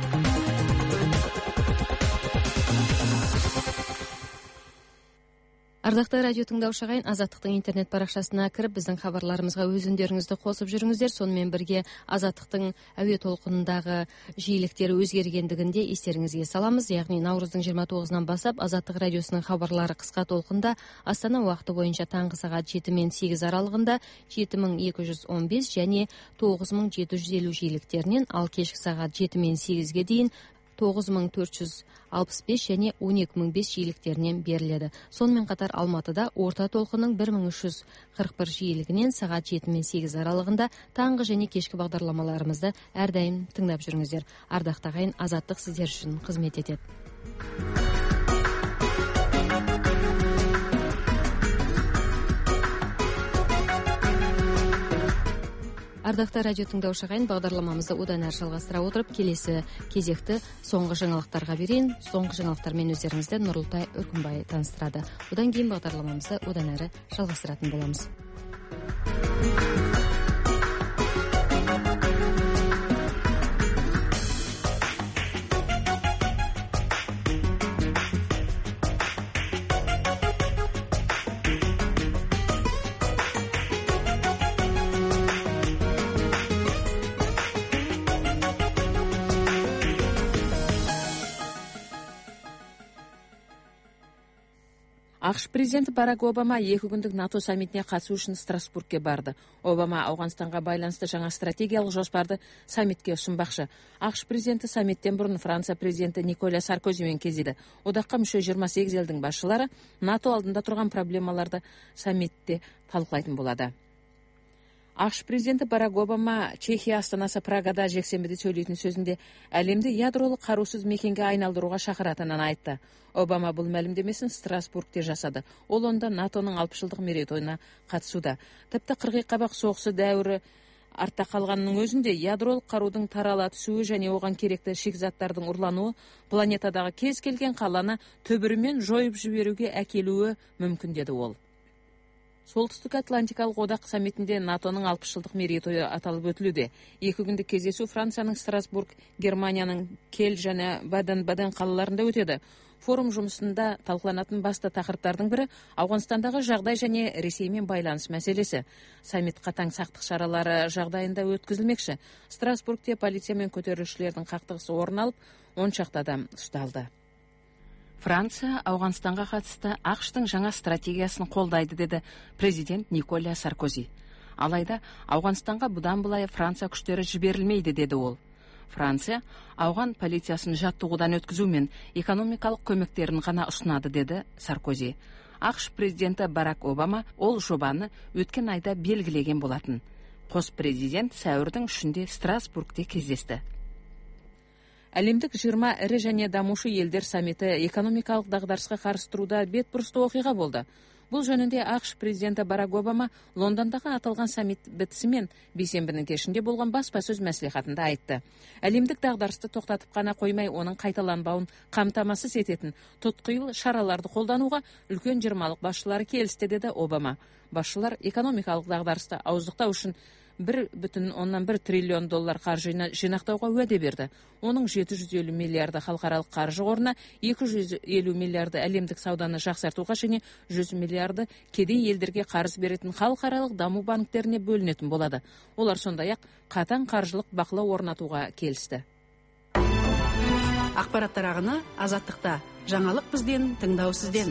Ардақты радио тыңдаушы ағайын, Азаттықтың интернет парақшасына кіріп, біздің хабарларымызға өз үндеріңізді қосып жүріңіздер. Сонымен бірге Азаттықтың әуе толқынындағы жиіліктері өзгергендігінде естеріңізге саламыз. Яғни наурыздың жиырма тоғызынан бастап Азаттық радиосының хабарлары қысқа толқында Астана уақыты бойынша таңғы сағат жеті мен сегіз аралығында жеті мың екі жүз он бес және тоғыз мың жеті жүз елу жиіліктерінен, ал кешкі сағат жеті мен сегізге дейін тогуз миң төрт жүз алпыс беш және он эки миң беш жиіліктерінен беріледі. Сонымен қатар Алматыда орта толқынның бір мың үч жүз қырық бір жиілігінен сағат жеті мен сегіз аралығында таңғы және кешкі бағдарламаларымызды әрдайым тыңдап жүріңіздер. Ардақты ағайын, Азаттық сіздер үшін қызмет етеді. Ардақты радио тыңдаушы ағайын, бағдарламамызды одан әрі жалғастыра отырып, келесі кезекті соңғы жаңалықтарға берейін. Соңғы жаңалықтармен өздеріңізді Нұрылтай Үркімбай таныстырады. Одан кейін бағдарламамызды одан әрі жалғастыратын боламыз. ақш президенті Барак Обама екі күндік НАТО саммитіне қатысу үшін Страсбургке барды. Обама Ауғанстанға байланысты жаңа стратегиялық жоспарды саммитке ұсынбақшы. ақш президенті саммиттен бұрын Франция президенті Николя Саркозимен кездесті. Одаққа мүше жиырма сегіз елдің басшылары НАТО алдында тұрған проблемаларды саммитте талқылайтын болады. ақш президенті Барак Обама Чехия астанасы Прагада жексенбіде сөйлейтін сөзінде әлемді ядролық қарусыз мекенге айналдыруға шақыратынын айтты. Обама бұл мәлімдемесін Страсбургте жасады. Ол онда НАТОның алпыс жылдық мерейтойына қатысуда. Тіпті қырғи қабақ соғысы дәуірі артта қалғанның өзінде ядролық қарудың тарала түсуі және оған керекті шикізаттардың ұрлануы планетадағы кез келген қаланы түбірімен жойып жіберуге әкелуі мүмкін деді ол. Солтүстік Атлантикалық одақ саммитінде НАТОның алпыс жылдық мерейтойы аталып өтілуде. Екі күндік кездесу Францияның Страсбург, Германияның Кель және Баден-Баден қалаларында өтеді. Форум жұмысында талқыланатын басты тақырыптардың бірі Ауғанстандағы жағдай және Ресеймен байланыс мәселесі. Саммит қатаң сақтық шаралары жағдайында өткізілмекші. Страсбургте полиция мен көтерілісшілердің қақтығысы орын алып, он шақты адам ұсталды. Франция Ауғанстанға қатысты ақштың жаңа стратегиясын қолдайды деді президент Николя Саркози. Алайда Ауғанстанға бұдан былай Франция күштері жіберілмейді деді ол. Франция ауған полициясын жаттығудан өткізу мен экономикалық көмектерін ғана ұсынады деді Саркози. ақш президенті Барак Обама ол жобаны өткен айда белгілеген болатын. Қос президент сәуірдің үшінде Страсбургте кездесті. Әлемдік жиырма ірі және дамушы елдер саммиті экономикалық дағдарысқа қарсы тұруда бетбұрысты оқиға болды. Бұл жөнінде ақш президенті Барак Обама Лондондағы аталған саммит бітісімен бейсенбінің кешінде болған баспасөз мәслихатында айтты. Әлемдік дағдарысты тоқтатып қана қоймай, оның қайталанбауын қамтамасыз ететін тұтқиыл шараларды қолдануға үлкен жиырмалық басшылары келісті деді Обама. Басшылар экономикалық дағдарысты ауыздықтау үшін бір бүтін оннан бір триллион доллар қаржыны жинақтауға уәде берді. Оның жеті жүз елу миллиарды халықаралық қаржы қорына, екі жүз елу миллиарды әлемдік сауданы жақсартуға және жүз миллиарды кедей елдерге қарыз беретін халықаралық даму банктеріне бөлінетін болады. Олар сондай-ақ қатаң қаржылық бақылау орнатуға келісті. Ақпараттар ағыны Азаттықта. Жаңалық бізден, тыңдау сізден.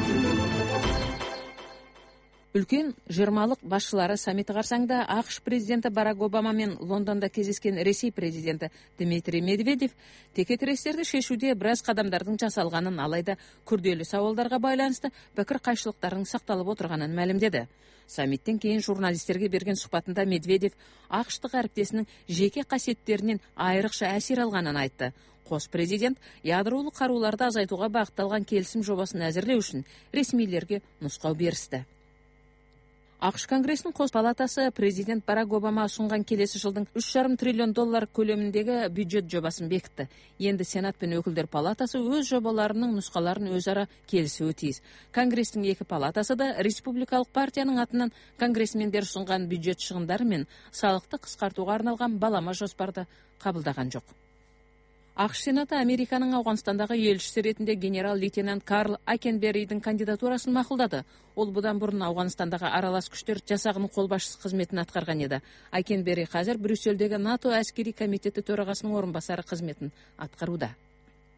Үлкен жиырмалық басшылары саммиті қарсаңда ақш президенті Барак Обама мен Лондонда кездескен Ресей президенті Дмитрий Медведев текетірестерді шешуде біраз қадамдардың жасалғанын, алайда күрделі сауалдарға байланысты пікір қайшылықтардың сақталып отырғанын мәлімдеді. Саммиттен кейін журналистерге берген сұхбатында Медведев ақштық әріптесінің жеке қасиеттерінен айрықша әсер алғанын айтты. Қос президент ядролық қаруларды азайтуға бағытталған келісім жобасын әзірлеу үшін ресмилерге нұсқау берісті. ақш Конгресінің қос палатасы президент Барак Обама ұсынған келесі жылдың үш жарым триллион доллар көлеміндегі бюджет жобасын бекітті. Енді Сенат пен өкілдер палатасы өз жобаларының нұсқаларын өзара келісуі тиіс. Конгрестің екі палатасы да республикалық партияның атынан конгрессмендер ұсынған бюджет шығындары мен салықты қысқартуға арналған балама жоспарды қабылдаған жоқ. ақш Сенаты Американың Ауғанстандағы елшісі ретінде генерал-лейтенант Карл Акенберридің кандидатурасын мақұлдады. Ол бұдан бұрын Ауғанстандағы аралас күштер жасағының қолбасшысы қызметін атқарған еді. Акенберри қазір Брюссельдегі НАТО әскери комитеті төрағасының орынбасары қызметін атқаруда.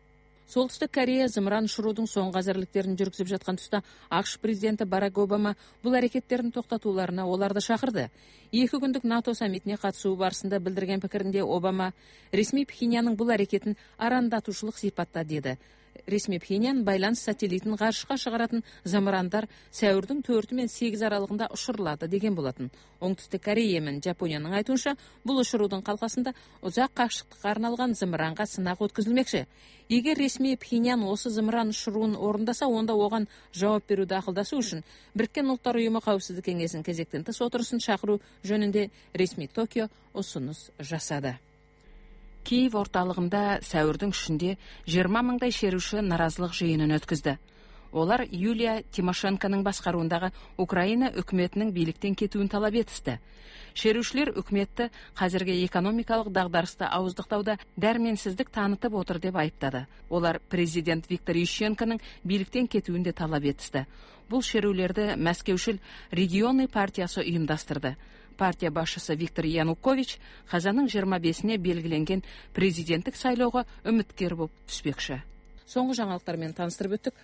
Солтүстік Корея зымыран ұшырудың соңғы әзірліктерін жүргізіп жатқан тұста ақш президенті Барак Обама бұл әрекеттерін тоқтатуларына оларды шақырды. Екі күндік НАТО саммитіне қатысуы барысында білдірген пікірінде Обама ресми Пхеньянның бұл әрекетін арандатушылық сипатта деді. Ресми Пхеньян байланыс сателлитін ғарышқа шығаратын зымырандар сәуірдің төрті мен сегізі аралығында ұшырылады деген болатын. Оңтүстік Корея мен Жапонияның айтуынша, бұл ұшырудың қалқасында ұзақ қашықтыққа арналған зымыранға сынақ өткізілмекші. Егер ресми Пхеньян осы зымыран ұшыруын орындаса, онда оған жауап беруді ақылдасу үшін Біріккен ұлттар ұйымы қауіпсіздік кеңесінің кезектен тыс отырысын шақыру жөнінде ресми Токио ұсыныс жасады. Киев орталығында сәуірдің үшінде жиырма мыңдай шеруші наразылық жиынын өткізді. Олар Юлия Тимошенконың басқаруындағы Украина үкіметінің биліктен кетуін талап етісті. Шерушілер үкіметті қазіргі экономикалық дағдарысты ауыздықтауда дәрменсіздік танытып отыр деп айыптады. Олар президент Виктор Ющенконың биліктен кетуін де талап етісті. Бұл шерулерді Мәскеушіл регионный партиясы ұйымдастырды. Партия басшысы Виктор Янукович қазанның жиырма бесіне белгіленген президенттік сайлауға үміткер болып түспекші. Соңғы жаңалықтармен таныстырып өттік.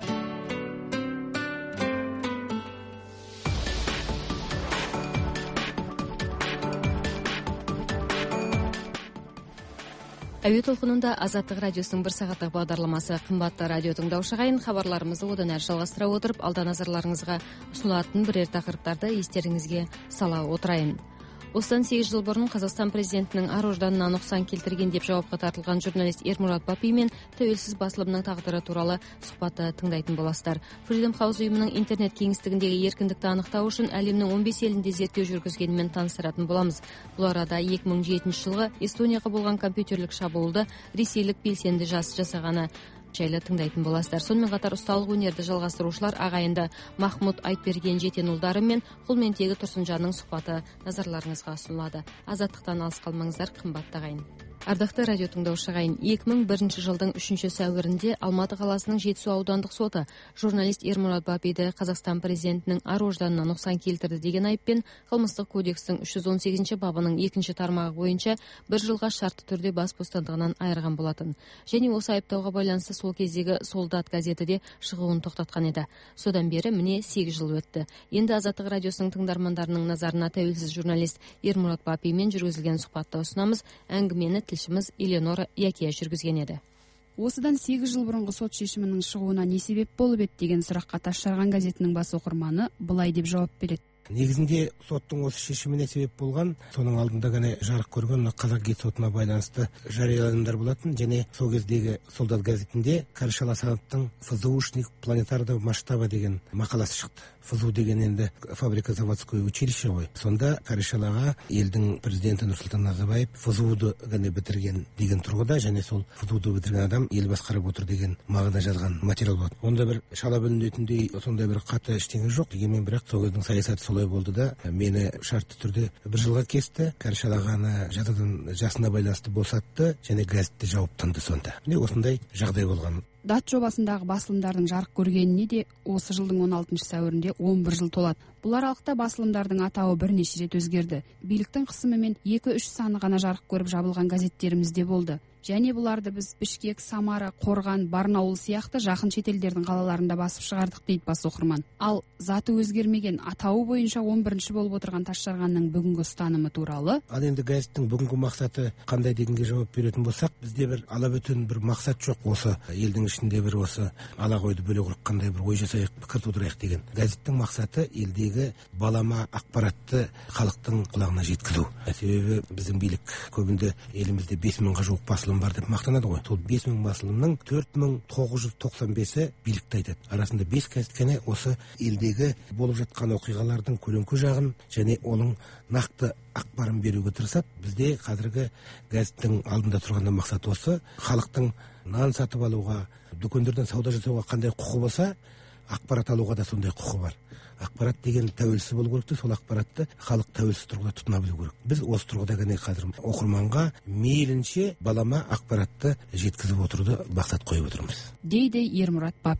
Әуе толқынында Азаттық радиосының бір сағаттық бағдарламасы. Қымбатты радио тыңдаушы ағайын, хабарларымызды одан әрі жалғастыра отырып, алда назарларыңызға ұсынылатын бірер тақырыптарды естеріңізге сала отырайын. Осыдан сегіз жыл бұрын Қазақстан президентінің ар-ожданына нұқсан келтірген деп жауапқа тартылған журналист Ермұрат Бапи мен тәуелсіз басылымның тағдыры туралы сұхбатты тыңдайтын боласыздар. Freedom House ұйымының интернет кеңістігіндегі еркіндікті анықтау үшін әлемнің он бес елінде зерттеу жүргізгенімен таныстыратын боламыз. Бұл арада екі мың жетінші жылғы Эстонияға болған компьютерлік шабуылды ресейлік белсенді жас жасағаны жайлы тыңдайтын боласыздар. Сонымен қатар ұсталық өнерді жалғастырушылар ағайынды Махмұт Айтберген Жетенұлдары мен Құлментегі Тұрсынжанның сұхбаты назарларыңызға ұсынылады. Азаттықтан алыс қалмаңыздар, қымбатты ағайын. Ардақты радио тыңдаушы ағайын, екі мың бірінші жылдың үшінші сәуірінде Алматы қаласының Жетісу аудандық соты журналист Ермұрат Бапиді Қазақстан президентінің ар-ожданына нұқсан келтірді деген айыппен қылмыстық кодекстің үш жүз он сегізінші бабының екінші тармағы бойынша бір жылға шартты түрде бас бостандығынан айырған болатын. Және осы айыптауға байланысты сол кездегі Солдат газеті де шығуын тоқтатқан еді. Содан бері міне сегіз жыл өтті. Енді Азаттық радиосының тыңдармандарының назарына тәуелсіз журналист Ермұрат Бапимен жүргізілген сұхбатты ұсынамыз. Әңгімені тілшіміз Эленора Якия жүргізген еді. Осыдан сегіз жыл бұрынғы сот шешімінің шығуына не себеп болып еді деген сұраққа Тас жарған газетінің бас оқырманы былай деп жауап береді. Негізінде соттың осы шешіміне себеп болған, соның алдында ғана жарық көрген Қазақ гид сотына байланысты жарияланымдар болатын, және сол кездегі Солдат газетінде Каршал Асановтың «ФЗУшник планетарного масштаба» деген мақаласы шықты. ФЗУ деген енді фабрика-заводское училище ғой. Сонда Каршалаға елдің президенті Нұрсұлтан Назарбаев ФЗУды ғана бітірген деген тұрғыда, және сол ФЗУды бітірген адам ел басқарып отыр деген мағына жазған материал болады. Онда бір шала бөлінетіндей сондай бір қатты ештеңе жоқ. Дегенмен бірақ сол кездің саясаты солай болды да, мені шартты түрде бір жылға кесті. Каршалағаны жазадан жасына байланысты босатты, және газетті жауып тынды сонда. Міне осындай жағдай болған. Дат жобасындағы басылымдардың жарық көргеніне де осы жылдың он алтыншы сәуірінде он бір жыл толады. Бұл аралықта басылымдардың атауы бірнеше рет өзгерді. Биліктің қысымымен екі-үш саны ғана жарық көріп жабылған газеттеріміз де болды. Және бұларды біз Бішкек, Самара, Қорған, Барнаул сияқты жақын шетелдердің қалаларында басып шығардық дейді бас оқырман. Ал заты өзгермеген атауы бойынша он бірінші болып отырған Тас жарғанның бүгінгі ұстанымы туралы. Ал енді газеттің бүгінгі мақсаты қандай дегенге жауап беретін болсақ, бізде бір алабөтен бір мақсат жоқ. Осы елдің ішінде бір осы ала қойды бөле құрып қандай бір ой жасайық, пікір тудырайық деген. Газеттің мақсаты елдегі балама ақпаратты халықтың құлағына жеткізу. Себебі біздің билік көбінде елімізде бес мыңға жуық басылым бар деп мақтанады ғой. Сол бес мың басылымның төрт мың тоғыз жүз тоқсан бесі билікті айтады. Арасында бес газеткені осы елдегі болып жатқан оқиғалардың көлеңке жағын және оның нақты ақпарын беруге тырысады. Бізде қазіргі газеттің алдында тұрғанда мақсат осы: халықтың нан сатып алуға, дүкендерден сауда жасауға қандай құқы болса, ақпарат алуға да сондай құқы бар. Ақпарат деген тәуелсіз болу керек, сол ақпаратты халық тәуелсіз тұрғыда тұтына білу керек. Біз осы тұрғыда ғана қазір оқырманға мейлінше балама ақпаратты жеткізіп отыруды мақсат қойып отырмыз. Дейді Ермұрат Бапи.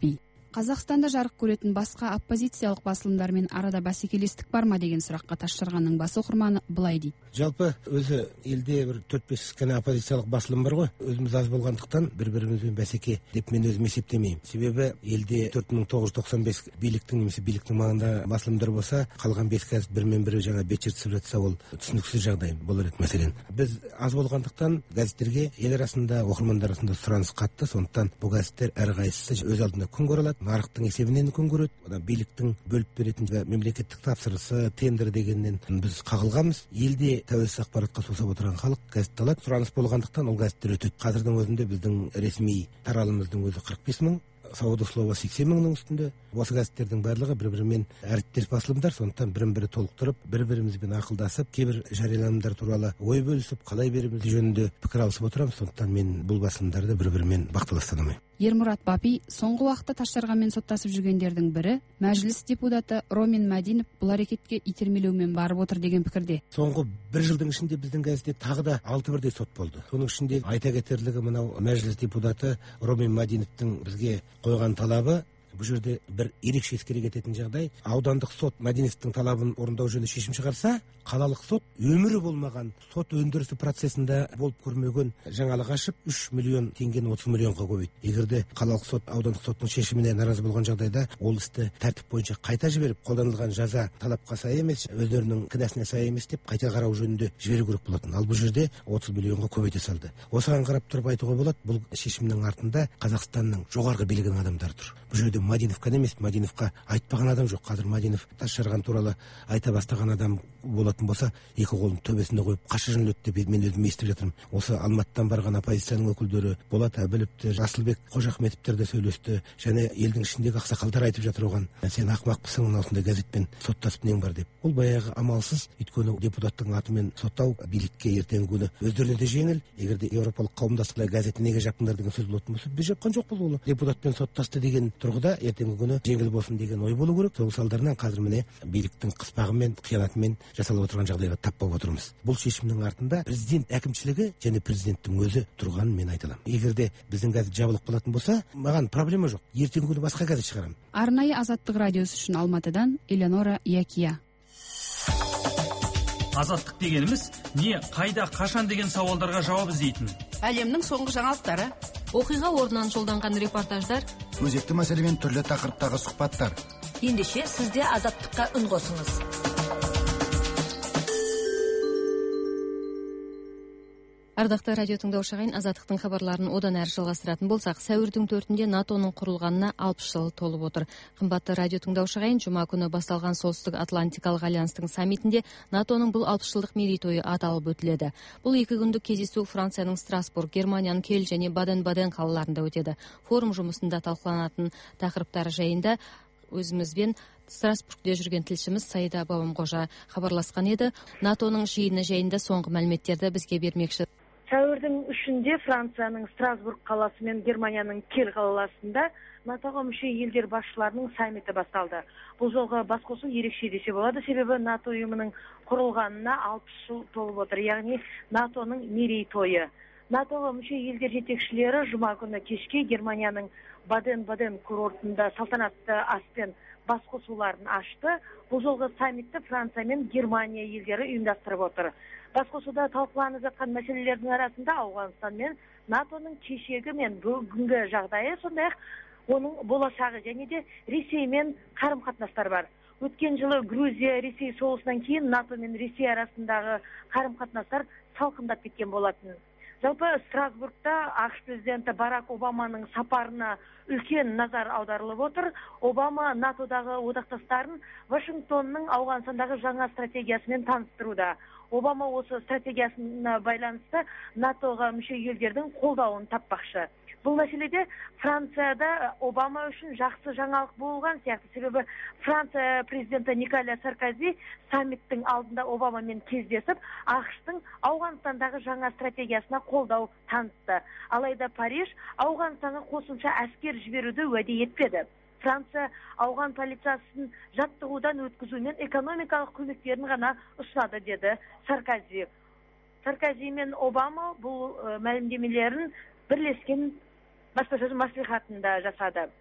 Қазақстанда жарық көретін басқа оппозициялық басылымдармен арада бәсекелестік бар ма деген сұраққа Таш жарғанның бас оқырманы былай дейді. Жалпы өзі елде бір төрт бес кәне оппозициялық басылым бар ғой. Өзіміз аз болғандықтан бір-бірімізбен бәсеке деп мен өзім есептемеймін. Себебі елде төрт мың тоғыз жүз тоқсан бес биліктің немесе биліктің маңында басылымдар болса, қалған бес қазір бірмен бірі жаңа бет жыртысып жатса, ол түсініксіз жағдай болар еді мәселен. Біз аз болғандықтан газеттерге ел арасында, оқырмандар арасында сұраныс қатты, сондықтан бұл газеттер әрқайсысы өз алдында күн көре алады, нарықтың есебінен күн көреді. Одан биліктің бөліп беретін мемлекеттік тапсырысы, тендер дегеннен біз қағылғанбыз. Елде тәуелсіз ақпаратқа сусап отырған халық газет алады. Сұраныс болғандықтан ол газеттер өтеді. Қазірдің өзінде біздің ресми таралымыздың өзі қырық бес мың, сауды слово сексен мыңның үстінде. Осы газеттердің барлығы бір-бірімен әріптес басылымдар, сондықтан бірін-бірі толықтырып, бір-бірімізбен ақылдасып, кейбір жарияланымдар туралы ой бөлісіп, қалай береміз жөнінде пікір алысып отырамыз. Сондықтан мен бұл басылымдарды бір-бірімен бақталастыра алмаймын. Ермұрат Бапи соңғы уақытта Таш жарғанмен соттасып жүргендердің бірі, мәжіліс депутаты Ромин Мәдинов бұл әрекетке итермелеумен барып отыр деген пікірде. Соңғы бір жылдың ішінде біздің газетте тағы да алты бірдей сот болды. Соның ішінде айта кетерлігі мынау мәжіліс депутаты Ромин Мәдиновтың бізге қойған талабы, бұл жерде бір ерекше ескере кететін жағдай. Аудандық сот Мәдиновтың талабын орындау жөнінде шешім шығарса, қалалық сот өмірі болмаған сот өндірісі процесінде болып көрмеген жаңалық ашып үш миллион теңгені отыз миллионға көбейді. Егерде қалалық сот аудандық соттың шешіміне наразы болған жағдайда ол істі тәртіп бойынша қайта жіберіп, қолданылған жаза талапқа сай емес, өздерінің кінәсіне сай емес деп қайта қарау жөнінде жіберу керек болатын. Ал бұл жерде отыз миллионға көбейте салды. Осыған қарап тұрып айтуға болады, бұл шешімнің артында Қазақстанның жоғарғы билігінің адамдары тұр. Бұл жерде Мәдиновқа емес, Мәдиновқа айтпаған адам жоқ. Қазір Мәдинов Таш жарған туралы айта бастаған адам болатын болса, екі қолын төбесіне қойып қаша жөнеледі деп мен өзім естіп жатырмын. Осы Алматыдан барған оппозицияның өкілдері Болат Әбіловті, Жасылбек Қожахметовтер де сөйлесті, және елдің ішіндегі ақсақалдар айтып жатыр оған, сен ақымақпысың, осындай газетпен соттасып нең бар деп. Ол баяғы амалсыз, өйткені депутаттың атымен соттау билікке ертеңгі күні өздеріне де жеңіл. Егерде Еуропалық қауымдастық газеті неге жапыңдар деген сөз болатын болса, біз жапқан жоқ бұл ол. Депутатпен соттасты деген тұрғыда ертеңгі күні жеңіл болсын деген ой болу керек. Сол салдарынан қазір міне биліктің қыспағымен, қиянатымен жасалып отырған жағдайға тап болып отырмыз. Бұл шешімнің артында президент әкімшілігі және президенттің өзі тұрғанын мен айта аламын. Егерде біздің газет жабылып қалатын болса, маған проблема жоқ. Ертеңгі күні басқа газет шығарамын. Арнайы Азаттық радиосы үшін Алматыдан Элеонора Якия. Азаттық дегеніміз не, қайда, қашан деген сауалдарға жауап іздейтін. Әлемнің соңғы жаңалықтары, оқиға орнынан жолданған репортаждар, өзекті мәселемен түрлі тақырыптағы сұхбаттар. Ендеше сізде Азаттыққа үн қосыңыз. Ардақты радио тыңдаушы ағайын, Азаттықтың хабарларын одан әрі жалғастыратын болсақ, сәуірдің төртінде натоның құрылғанына алпыс жыл толып отыр. Қымбатты радио тыңдаушы ағайын, жұма күні басталған Солтүстік Атлантикалық альянстың саммитінде натоның бұл алпыс жылдық мерейтойы аталып өтіледі. Бұл екі күндік кездесу Францияның Страсбург, Германияның Кель және Баден-Баден қалаларында өтеді. Форум жұмысында талқыланатын тақырыптар жайында өзімізбен Страсбургте жүрген тілшіміз Саида Бабамқожа хабарласқан еді. натоның жиыны жайында соңғы мәліметтерді бізге бермекші. Сәуірдің үшінде Францияның Страсбург қаласы мен Германияның Кель қаласында натоға мүше елдер басшыларының саммиті басталды. Бұл жолғы басқосу ерекше десе болады, себебі НАТО ұйымының құрылғанына алпыс жыл толып отыр, яғни натоның мерейтойы. натоға мүше елдер жетекшілері жұма күні кешке Германияның Баден-Баден курортында салтанатты аспен басқосуларын ашты. Бұл жолғы саммитті Франция мен Германия елдері ұйымдастырып отыр. Басқосуда талқыланып жатқан мәселелердің арасында Ауғанстан мен натоның кешегі мен бүгінгі жағдайы, сондай-ақ оның болашағы және де Ресей мен қарым-қатынастар бар. Өткен жылы Грузия-Ресей соғысынан кейін НАТО мен Ресей арасындағы қарым-қатынастар салқындап кеткен болатын. Жалпы Страсбургта ақш президенті Барак Обаманың сапарына үлкен назар аударылып отыр. Обама натодағы одақтастарын Вашингтонның Ауғанстандағы жаңа стратегиясымен таныстыруда. Обама осы стратегиясына байланысты натоға мүше елдердің қолдауын таппақшы. Бұл мәселеде Францияда Обама үшін жақсы жаңалық болған сияқты, себебі Франция президенті Николя Саркози саммиттің алдында Обамамен кездесіп, ақштың Ауғанстандағы жаңа стратегиясына қолдау танытты. Алайда Париж Ауғанстанға қосымша әскер жіберуді уәде етпеді. Франция ауған полициясын жаттығудан өткізумен экономикалық көмектерін ғана ұсынады, деді Саркози. Саркози мен Обама бұл мәлімдемелерін бірлескен баспасөз мәслихатында жасады.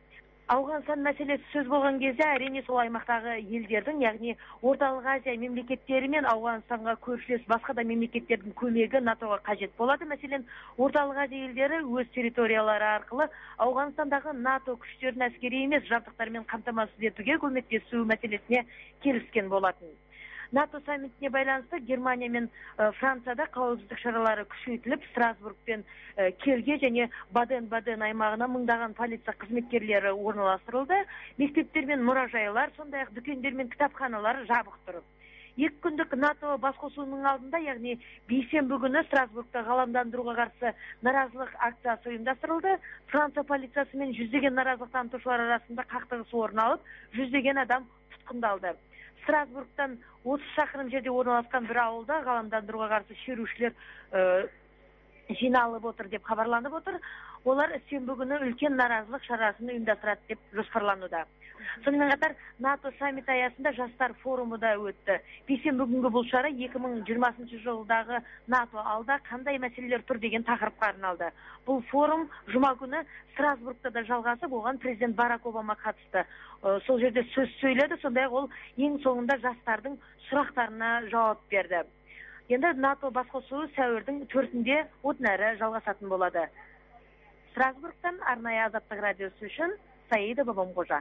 Ауғанстан мәселесі сөз болған кезде әрине сол аймақтағы елдердің, яғни Орталық Азия мемлекеттері мен Ауғанстанға көршілес басқа да мемлекеттердің көмегі натоға қажет болады. Мәселен, Орталық Азия елдері өз территориялары арқылы Ауғанстандағы НАТО күштерін әскери емес жабдықтармен қамтамасыз етуге көмектесу мәселесіне келіскен болатын. НАТО саммитіне байланысты Германия мен Францияда қауіпсіздік шаралары күшейтіліп, Страсбург пен Кельге және Баден-Баден аймағына мыңдаған полиция қызметкерлері орналастырылды. Мектептер мен мұражайлар, сондай-ақ дүкендер мен кітапханалар жабық тұр. Екі күндік НАТО басқосуының алдында, яғни бейсенбі күні Страсбургта ғаламдандыруға қарсы наразылық акциясы ұйымдастырылды. Франция полициясы мен жүздеген наразылық танытушылар арасында қақтығыс орын алып, жүздеген адам тұтқындалды. Страсбургтан отыз шақырым жерде орналасқан бір ауылда ғаламдандыруға қарсы шерушілер жиналып отыр деп хабарланып отыр. Олар сенбі күні үлкен наразылық шарасын ұйымдастырады деп жоспарлануда. Сонымен қатар НАТО саммиті аясында жастар форумы да өтті. Бейсенбі күнгі бұл шара екі мың жиырмасыншы жылдағы НАТО алда қандай мәселелер тұр деген тақырыпқа арналды. Бұл форум жұма күні Страсбургта да жалғасып, оған президент Барак Обама қатысты. Сол жерде сөз сөйледі, сондай-ақ ол ең соңында жастардың сұрақтарына жауап берді. Енді НАТО басқосуы сәуірдің төртінде одан әрі жалғасатын болады. Страсбургтан арнайы Азаттық радиосы үшін Саида Бабамқожа.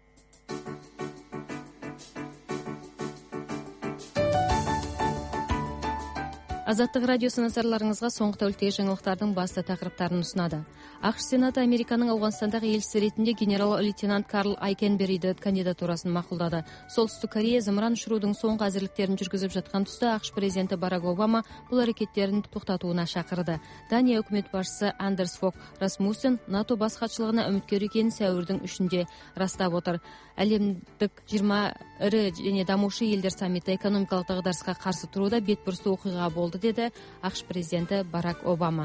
Азаттық радиосы назарларыңызға соңғы тәуліктегі жаңалықтардың басты тақырыптарын ұсынады. ақш Сенаты Американың Ауғанстандағы елшісі ретінде генерал-лейтенант Карл Айкенберриді кандидатурасын мақұлдады. Солтүстік Корея зымыран ұшырудың соңғы әзірліктерін жүргізіп жатқан тұста ақш президенті Барак Обама бұл әрекеттерін тоқтатуына шақырды. Дания үкімет басшысы Андерс Фог Расмуссен НАТО бас хатшылығына үміткер екенін сәуірдің үшінде растап отыр. Әлемдік жиырма ірі және дамушы елдер саммиті экономикалық дағдарысқа қарсы тұруда бетбұрысты оқиға болды, деді ақш президенті Барак Обама.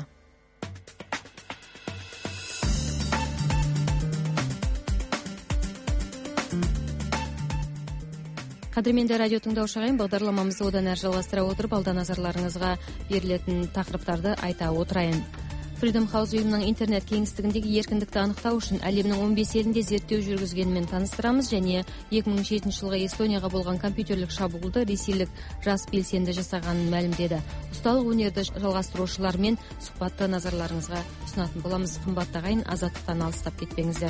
Қадірменді радио тыңдаушы ағайын, бағдарламамызды одан әрі жалғастыра отырып, алда назарларыңызға берілетін тақырыптарды айта отырайын. Freedom House ұйымының интернет кеңістігіндегі еркіндікті анықтау үшін әлемнің он бес елінде зерттеу жүргізгенімен таныстырамыз, және екі мың жетінші жылғы Эстонияға болған компьютерлік шабуылды ресейлік жас белсенді жасағанын мәлімдеді. Ұсталық өнерді жалғастырушылармен сұхбатты назарларыңызға ұсынатын боламыз. Қымбатты ағайын, азаттықтан алыстап кетпеңіздер.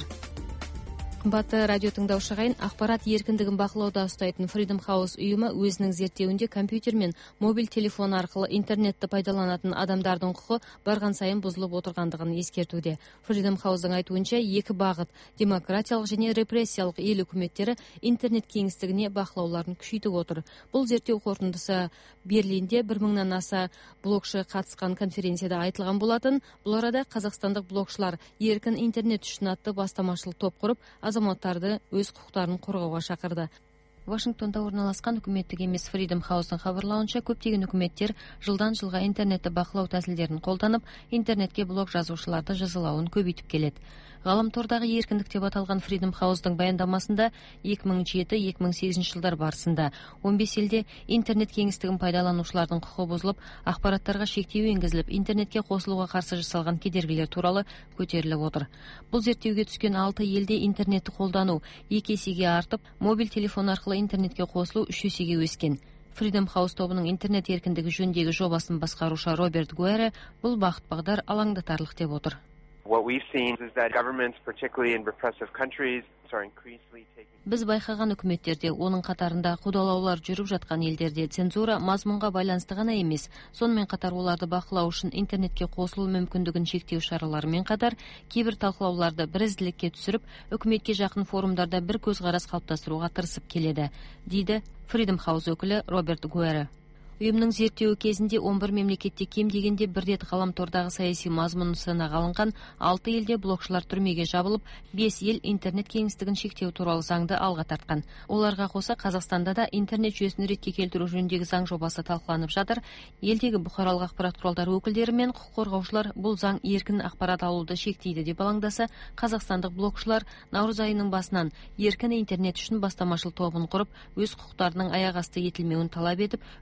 Қымбатты радио тыңдаушы ағайын, ақпарат еркіндігін бақылауда ұстайтын Freedom House ұйымы өзінің зерттеуінде компьютер мен мобиль телефон арқылы интернетті пайдаланатын адамдардың құқы барған сайын бұзылып отырғандығын ескертуде. Freedom House'дың айтуынша екі бағыт – демократиялық және репрессиялық ел үкіметтері интернет кеңістігіне бақылауларын күшейтіп отыр. Бұл зерттеу қорытындысы Берлинде бір мыңнан аса блогшы қатысқан конференцияда айтылған болатын. Бұл арада қазақстандық блогшылар еркін интернет үшін атты бастамашыл топ құрып, азаматтарды өз құқықтарын қорғауға шақырды. Вашингтонда орналасқан үкіметтік емес Freedom House-ның хабарлауынша, көптеген үкіметтер жылдан жылға интернетті бақылау тәсілдерін қолданып, интернетке блог жазушыларды жазалауын көбейтіп келеді. Ғаламтордағы еркіндік деп аталған Freedom House-дың баяндамасында екі мың жеті - екі мың сегізінші жылдар барысында он бес елде интернет кеңістігін пайдаланушылардың құқы бұзылып, ақпараттарға шектеу енгізіліп, интернетке қосылуға қарсы жасалған кедергілер туралы көтеріліп отыр. Бұл зерттеуге түскен алты елде интернетті қолдану екі есеге артып, мобиль телефон арқылы интернетке қосылу үш есеге өскен. Freedom House тобының интернет еркіндігі жөніндегі жобасын басқарушы Роберт Гуэре бұл бағыт-бағдар алаңдатарлық деп отыр. What we've seen is that governments, particularly in repressive countries, are increasingly taking... Біз байқаған үкіметтерде, оның қатарында қудалаулар жүріп жатқан елдерде цензура мазмұнға байланысты ғана емес, сонымен қатар оларды бақылау үшін интернетке қосылу мүмкіндігін шектеу шараларымен қатар, кейбір талқылауларды бірізділікке түсіріп, үкіметке жақын форумдарда бір көзқарас қалыптастыруға тырысып келеді, дейді Freedom House өкілі Роберт Гуэре. Ұйымның зерттеуі кезінде он бір мемлекетте кем дегенде бір рет ғаламтордағы саяси мазмұн сынаға алынған, алты елде блогшылар түрмеге жабылып, бес ел интернет кеңістігін шектеу туралы заңды алға тартқан. Оларға қоса Қазақстанда да интернет жүйесін ретке келтіру жөніндегі заң жобасы талқыланып жатыр. Елдегі бұқаралық ақпарат құралдары өкілдері мен құқық қорғаушылар бұл заң еркін ақпарат алуды шектейді деп алаңдаса, қазақстандық блогшылар наурыз айының басынан еркін интернет үшін бастамашыл тобын құрып, өз құқықтарының аяқ асты етілмеуін талап етіп, үкіметке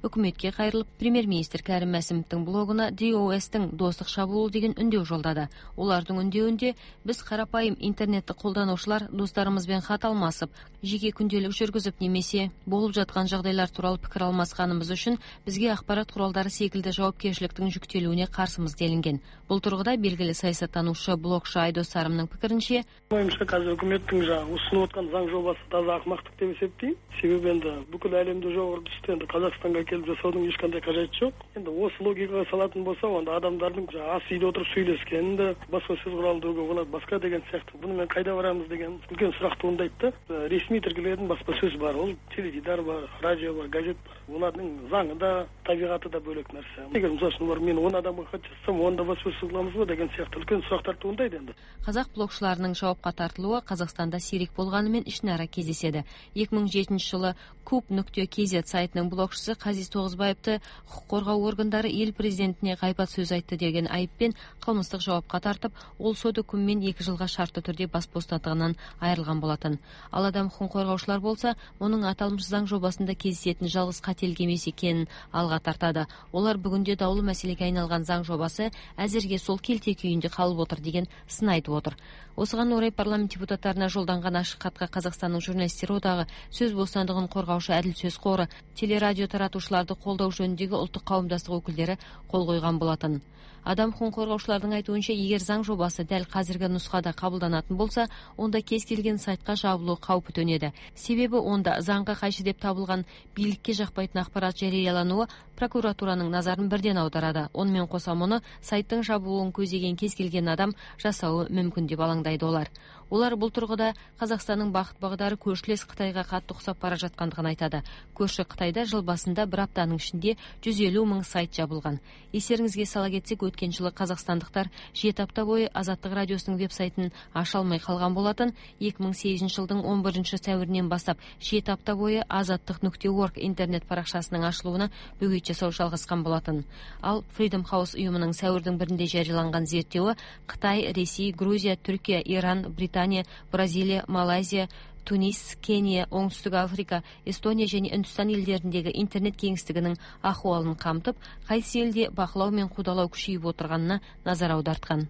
интернетке кайрылып, премьер-министр Кәрим Мәсімовтің блогына ди о эстің достық шабуылы деген үндеу жолдады. Олардың үндеуінде біз қарапайым интернетті қолданушылар достарымызбен хат алмасып, жеке күнделік жүргізіп немесе болып жатқан жағдайлар туралы пікір алмасқанымыз үшін бізге ақпарат құралдары секілді жауапкершіліктің жүктелуіне қарсымыз делінген. Бұл тұрғыда белгілі саясаттанушы блогшы Айдос Сарымның пікірінше, ойымша қазір үкіметтің жаңағы ұсынып отқан заң жобасы таза ақымақтық деп есептеймін. Себебі енді бүкіл әлемде жоғары түсті, енді Қазақстанға келіп жасаудың ешқандай қажеті жоқ. Енді осы логикаға салатын болса, онда адамдардың жаңағы ас үйде отырып сөйлескенді, баспасөз құралын деуге болады, басқа деген сияқты. Бұны мен қайда барамыз деген үлкен сұрақ туындайды. Ресми тіркелетін баспасөз бар, ол теледидар бар, радио бар, газет бар. Олардың заңы да, табиғаты да бөлек нәрсе. Егер мысалы бар, мен он адамға хат жазсам, онда баспасөз қыламыз ба деген сияқты үлкен сұрақтар туындайды енді. Қазақ блогшыларының жауапқа тартылуы Қазақстанда сирек болғанымен ішінара кездеседі. екі мың жетінші жылы куб нүкте кз сайтының блогшысы Қазис Тоғызбаевты құқық қорғау органдары ел президентіне ғайбат сөз айтты деген айыппен қылмыстық жауапқа тартып, ол сот үкімімен екі жылға шартты түрде бас бостандығынан айырылған болатын. Ал адам құқық қорғаушылар болса, оның аталмыш заң жобасында кездесетін жалғыз қателік емес екенін алға тартады. Олар бүгінде даулы мәселеге айналған заң жобасы әзірге сол келте күйінде қалып отыр деген сын айтып отыр. Осыған орай парламент депутаттарына жолданған ашық хатқа Қазақстанның журналистер одағы, сөз бостандығын қорғаушы әділ сөз қоры, телерадио таратушыларды қолдау жөніндегі ұлттық қауымдастық өкілдері қол қойған болатын. Адам құқығын қорғаушылардың айтуынша, егер заң жобасы дәл қазіргі нұсқада қабылданатын болса, онда кез келген сайтқа жабылу қаупі төнеді. Себебі онда заңға қайшы деп табылған билікке жақпайтын ақпарат жариялануы прокуратураның назарын бірден аударады. Онымен қоса мұны сайттың жабылуын көздеген кез келген адам жасауы мүмкін деп алаңдайды олар. Олар бұл тұрғыда Қазақстанның бағыт бағдары көршілес Қытайға қатты ұқсап бара жатқандығын айтады. Көрші Қытайда жыл басында бір аптаның ішінде жүз елу мың сайт жабылған. Естеріңізге сала кетсек, өткен жылы қазақстандықтар жеті апта бойы Азаттық радиосының веб-сайтын аша алмай қалған болатын. екі мың сегізінші жылдың он бірінші сәуірінен бастап жеті апта бойы азаттық нүкте орг интернет парақшасының ашылуына бөгет жасау жалғасқан болатын. Ал Freedom House ұйымының сәуірдің бірінде жарияланған зерттеуі Қытай, Ресей, Грузия, Түркия, Иран, Британия, Бразилия, Малайзия, Тунис, Кения, Оңтүстік Африка, Эстония және Үндістан елдеріндегі интернет кеңістігінің ахуалын қамтып, қайсы елде бақылау мен қудалау күшейіп отырғанына назар аудартқан.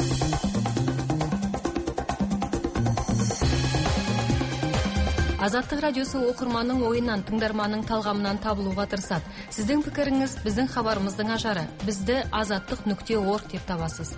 Азаттық радиосы оқырманның ойынан, тыңдарманның талғамынан табылуға тырысады. Сіздің пікіріңіз біздің хабарымыздың ажары. Бізді азаттық нүкте орг деп табасыз.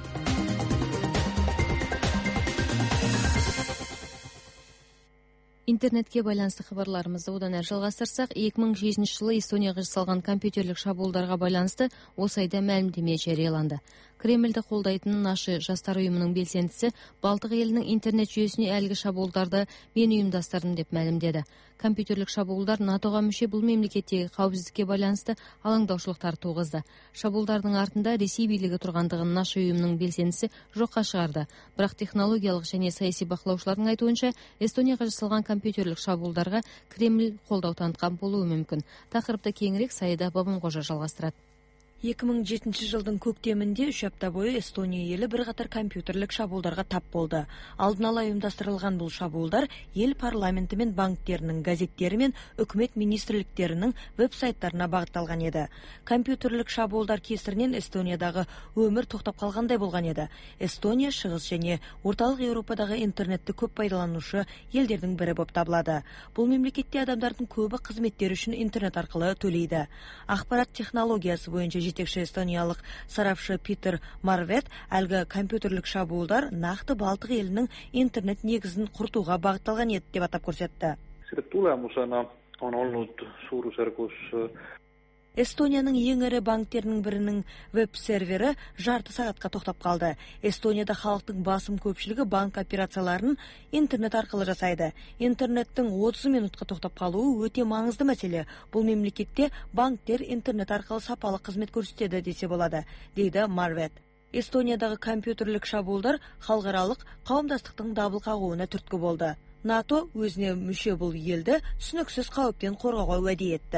Интернетке байланысты хабарларымызды одан әрі жалғастырсақ, екі мың жетінші жылы Эстонияға жасалған компьютерлік шабуылдарға байланысты осы айда мәлімдеме жарияланды. Кремльді қолдайтын нашы жастар ұйымының белсендісі Балтық елінің интернет жүйесіне әлгі шабуылдарды мен ұйымдастырдым деп мәлімдеді. Компьютерлік шабуылдар натоға мүше бұл мемлекеттегі қауіпсіздікке байланысты алаңдаушылықтар туғызды. Шабуылдардың артында Ресей билігі тұрғандығын нашы ұйымның белсендісі жоққа шығарды. Бірақ технологиялық және саяси бақылаушылардың айтуынша, Эстонияға жасалған компьютерлік шабуылдарға Кремль қолдау танытқан болуы мүмкін. Тақырыпты кеңірек Саида Бабынқожа жалғастырады. екі мың жетінші жылдың көктемінде үш апта бойы Эстония елі бірқатар компьютерлік шабуылдарға тап болды. Алдын ала ұйымдастырылған бұл шабуылдар ел парламенті мен банктерінің, газеттері мен үкімет министрліктерінің веб-сайттарына бағытталған еді. Компьютерлік шабуылдар кесірінен Эстониядағы өмір тоқтап қалғандай болған еді. Эстония шығыс және орталық Еуропадағы интернетті көп пайдаланушы елдердің бірі болып табылады. Бұл мемлекетте адамдардың көбі қызметтер үшін интернет арқылы төлейді. Ақпарат технологиясы бойынша жетекші эстониялық сарапшы Питер Марвет әлгі компьютерлік шабуылдар нақты Балтық елінің интернет негізін құртуға бағытталған еді деп атап көрсетті. Selle tulemusena on olnud suurusjärgus Эстонияның ең ірі банктерінің бірінің веб-сервері жарты сағатқа тоқтап қалды. Эстонияда халықтың басым көпшілігі банк операцияларын интернет арқылы жасайды. Интернеттің отыз минутқа тоқтап қалуы өте маңызды мәселе. Бұл мемлекетте банктер интернет арқылы сапалы қызмет көрсетеді десе болады, дейді Марвет. Эстониядағы компьютерлік шабуылдар халықаралық қауымдастықтың дабыл қағуына түрткі болды. НАТО өзіне мүше бұл елді түсініксіз қауіптен қорғауға уәде етті.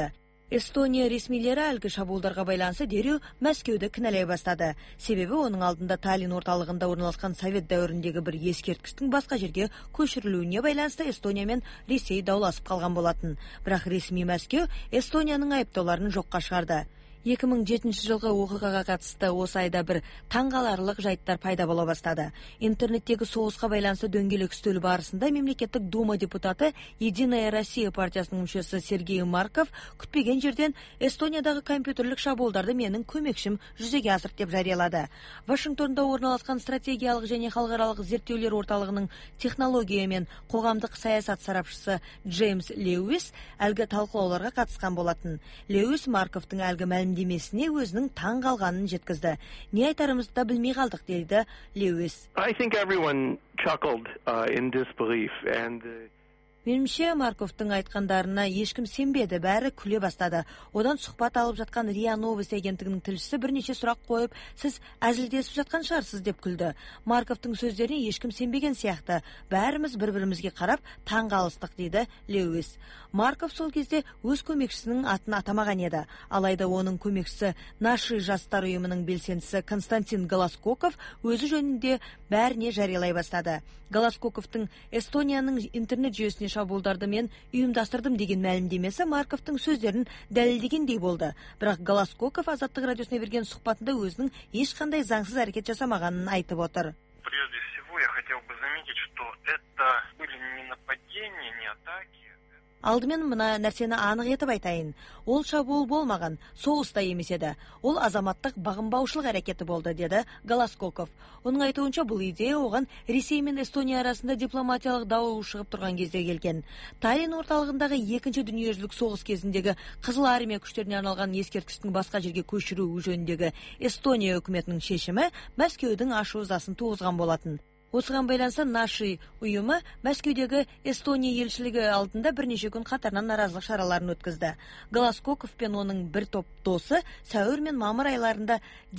Эстония ресмилери әлгі шабуылдарға байланысты дереу Мәскеуді кінәлай бастады. Себебі оның алдында Таллин орталығында орналасқан совет дәуіріндегі бір ескерткіштің басқа жерге көшірілуіне байланысты Эстония мен Ресей дауласып қалған болатын. Бірақ ресми Мәскеу Эстонияның айыптауларын жоққа шығарды. екі мың жетінші жылғы оқиғаға қатысты осы айда бір таңғаларлық жайттар пайда бола бастады. Интернеттегі соғысқа байланысты дөңгелек үстел барысында мемлекеттік дума депутаты Единая Россия партиясының мүшесі Сергей Марков күтпеген жерден Эстониядағы компьютерлік шабуылдарды менің көмекшім жүзеге асырды деп жариялады. Вашингтонда орналасқан стратегиялық және халықаралық зерттеулер орталығының технология мен қоғамдық саясат сарапшысы Джеймс Леуис әлгі талқылауларға қатысқан болатын. Леуис Марковтың әлгі мәлімдемесіне демесіне өзінің таң қалғанын жеткізді. Не айтарымызды да білмей қалдық, дейді Леуис. I think everyone chuckled uh, in disbelief and uh... Меніңше Марковтың айтқандарына ешкім сенбеді, бәрі күле бастады. Одан сұхбат алып жатқан РИА Новости агенттігінің тілшісі бірнеше сұрақ қойып, сіз әзілдесіп жатқан шығарсыз деп күлді. Марковтың сөздеріне ешкім сенбеген сияқты. Бәріміз бір-бірімізге қарап таң қалыстық, дейді Леуис. Марков сол кезде өз көмекшісінің атын атамаған еді. Алайда оның көмекшісі Наши жастар ұйымының белсендісі Константин Голоскоков өзі жөнінде бәріне жариялай бастады. Голоскоковтың Эстонияның интернет жүйесіне шабуылдарды мен ұйымдастырдым деген мәлімдемесі Марковтың сөздерін дәлелдегендей болды. Бірақ Голоскоков Азаттық радиосына берген сұхбатында өзінің ешқандай заңсыз әрекет жасамағанын айтып отыр. Прежде всего, я хотел бы заметить, что это были не нападения, не атаки. Алдымен мына нәрсені анық етіп айтайын. Ол шабуыл болмаған, соғыста емес еді. Ол азаматтық бағынбаушылық әрекеті болды, деді Голоскоков. Оның айтуынша бұл идея оған Ресей мен Эстония арасында дипломатиялық дау шығып тұрған кезде келген. Таллин орталығындағы екінші дүниежүзілік соғыс кезіндегі Қызыл армия күштеріне арналған ескерткіштің басқа жерге көшіру жөніндегі Эстония үкіметінің шешімі Мәскеудің ашу-ызасын туғызған болатын. Осыған байланысты Наши ұйымы Мәскеудегі Эстония елшілігі алдында бірнеше күн қатарынан наразылық шараларын өткізді. Голоскоков пен оның бір топ досы сәуір мен мамыр айларында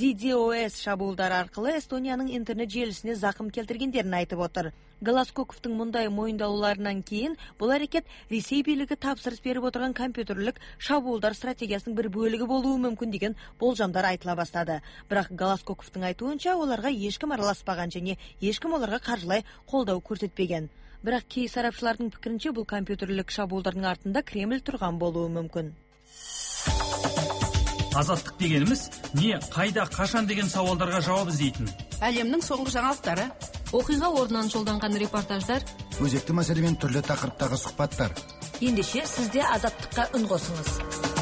DDoS шабуылдары арқылы Эстонияның интернет желісіне зақым келтіргендерін айтып отыр. Голоскоковтың мұндай мойындалуларынан кейін бұл әрекет Ресей билігі тапсырыс беріп отырған компьютерлік шабуылдар стратегиясының бір бөлігі болуы мүмкін деген болжамдар айтыла бастады. Бірақ Голоскоковтың айтуынша оларға ешкім араласпаған және ешкім оларға қаржылай қолдау көрсетпеген. Бірақ кей сарапшылардың пікірінше бұл компьютерлік шабуылдардың артында Кремль тұрған болуы мүмкін. Азаттық дегеніміз не, қайда, қашан деген сауалдарға жауап іздейтін. Әлемнің соңғы жаңалықтары, оқиға орнынан жолданған репортаждар, өзекті мәселемен түрлі тақырыптағы сұхбаттар. Ендеше сізде Азаттыққа үн қосыңыз.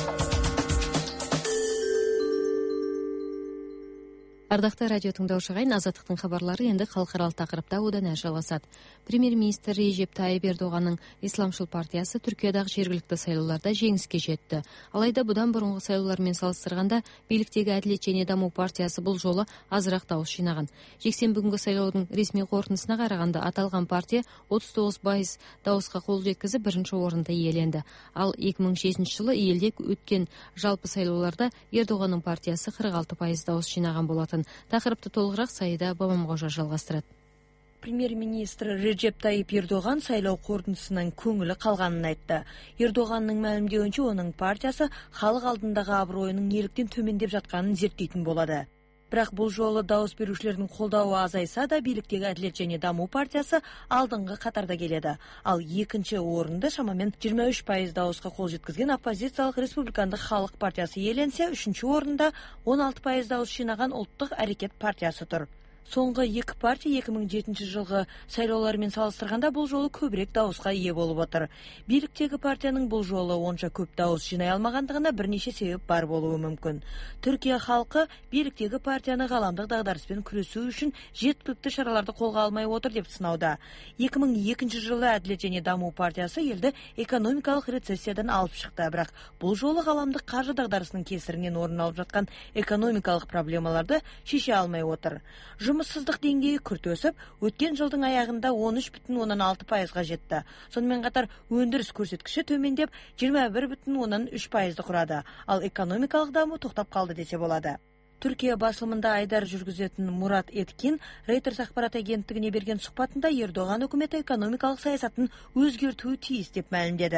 Ардақты радио тыңдаушығайын, Азаттықтың хабарлары енді халықаралық тақырыпта одан әрі жалғасады. Премьер-министр Режеп Тайып Ердоғанның Исламшыл партиясы Түркиядағы жергілікті сайлауларда жеңіске жетті. Алайда бұдан бұрынғы сайлаулармен салыстырғанда биліктегі Әділет және даму партиясы бұл жолы азырақ дауыс жинаған. Жексенбі күнгі сайлаудың ресми қорытындысына қарағанда аталған партия отыз тоғыз пайыз дауысқа қол жеткізіп бірінші орында иеленді. Ал екі мың жетінші жылы елде өткен жалпы сайлауларда Ердоғанның партиясы қырық алты пайыз дауыс жинаған болатын. Тақырыпты толығырақ Саида Бабамғожа жалғастырады. Премьер-министр Режеп Тайып Ердоған сайлау қорытындысынан көңілі қалғанын айтты. Ердоғанның мәлімдеуінше оның партиясы халық алдындағы абыройының неліктен төмендеп жатқанын зерттейтін болады. Бірақ бұл жолы дауыс берушілердің қолдауы азайса да биліктегі Әділет және даму партиясы алдыңғы қатарда келеді. Ал екінші орынды шамамен жиырма үш пайыз дауысқа қол жеткізген оппозициялық республикандық халық партиясы иеленсе, үшінші орында он алты пайыз дауыс жинаған ұлттық әрекет партиясы тұр. Соңғы екі партия екі мың жетінші жылғы сайлаулармен салыстырғанда бұл жолы көбірек дауысқа ие болып отыр. Биліктегі партияның бұл жолы онша көп дауыс жинай алмағандығына бірнеше себеп бар болуы мүмкін. Түркия халқы биліктегі партияны ғаламдық дағдарыспен күресу үшін жеткілікті шараларды қолға алмай отыр деп сынауда. екі мың екінші жылы Әділет және даму партиясы елді экономикалық рецессиядан алып шықты, бірақ бұл жолы ғаламдық қаржы дағдарысының кесірінен орын алып жатқан экономикалық проблемаларды шеше алмай отыр. Жұмыссыздық деңгейі күрт өсіп, өткен жылдың аяғында он үш бүтін оннан алты пайызға жетті. Сонымен қатар өндіріс көрсеткіші төмендеп жиырма бір бүтін оннан үш пайызды құрады, ал экономикалық даму тоқтап қалды десе болады. Түркия басылымында айдар жүргізетін Мурат Эткин Reuters ақпарат агенттігіне берген сұхбатында Ердоған үкіметі экономикалық саясатын өзгертуі тиіс деп мәлімдеді.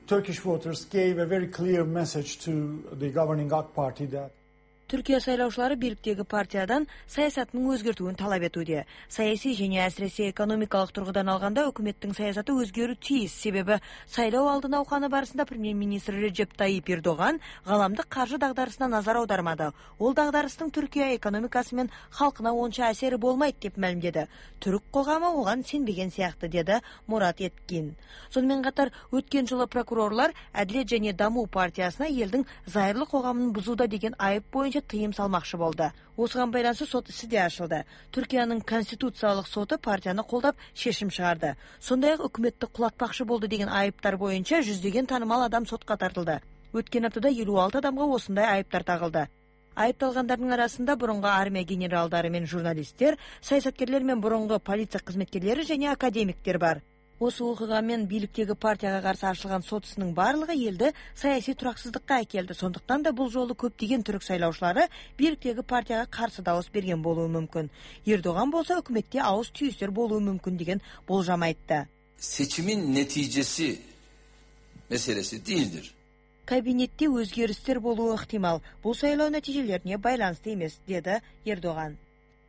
Turkish voters gave a very clear message to the governing A K Party that Түркия сайлаушылары бийликтеги партиядан саясатының өзгөртүүнү талап этүүдө. Саясий және әсіресе экономикалык тургудан алганда өкмөттүн саясаты өзгөрүү тийиз. Себеби сайлоо алдын ауканы барысында премьер-министр Реджеп Тайип Эрдоган галамдык каржы дагдарысына назар аудармады. Ол дагдарыстын Түркия экономикасы менен халкына онча әсери болмайт деп маалымдады. Түрк когамы оган сенбеген сыяктуу, деди Мурат Эткин. Сонун катар өткөн жылы прокурорлор Әдилет және Дамуу партиясына элдин зайырлы когамын бузууда деген айып боюнча тыйым салмакчы болду. Осыған байланысты сот иши де ачылды. Түркиянын конституциялык соты партияны колдоп чечим чыгарды. Сондай-ак өкмөттү кулатпакчы болду деген айыптар боюнча жүздөгөн таанымал адам сотко тартылды. Өткөн аптада элүү алты адамга осындай айыптар тагылды. Айыпталгандардын арасында бурунку армия генералдары мен журналисттер, саясаткерлер мен бурунку полиция кызметкерлери және академиктер бар. Осы окуга менен бийликтеги партияга каршы ачылган сот ишинин барлыгы элди саясий тураксыздыкка әкелди. Сондуктан да бул жолу көптөгөн түрк сайлаушылары бийликтеги партияга каршы дабыс берген болуу мүмкүн. Эрдоган болсо өкмөттө ауыз түйүстөр болуу мүмкүн деген болжам айтты. Seçimin neticesi meselesi değildir. Кабинетте өзгөрүстөр болуу ыктымал. Бул сайлоо натижелерине байланыштуу эмес, деди Эрдоган.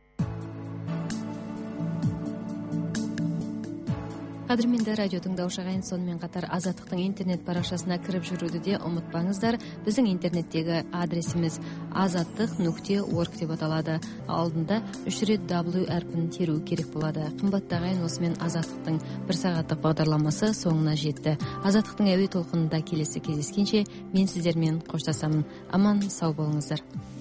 Кадырменде радио тыңдаушы ағайын, сонымен қатар Азаттықтың интернет парақшасына кіріп жүрүүнү де ұмытпаңыздар. Біздің интернеттегі адресіміз азаттық нүкте орг деп аталады. Алдында үш рет W әрпін теру керек болады. Қымбатты ағайын, осымен Азаттықтың бір сағаттық бағдарламасы соңына жетті. Азаттықтың әуе толқынында келесі кездескенше мен сіздермен қоштасамын. Аман сау болыңыздар.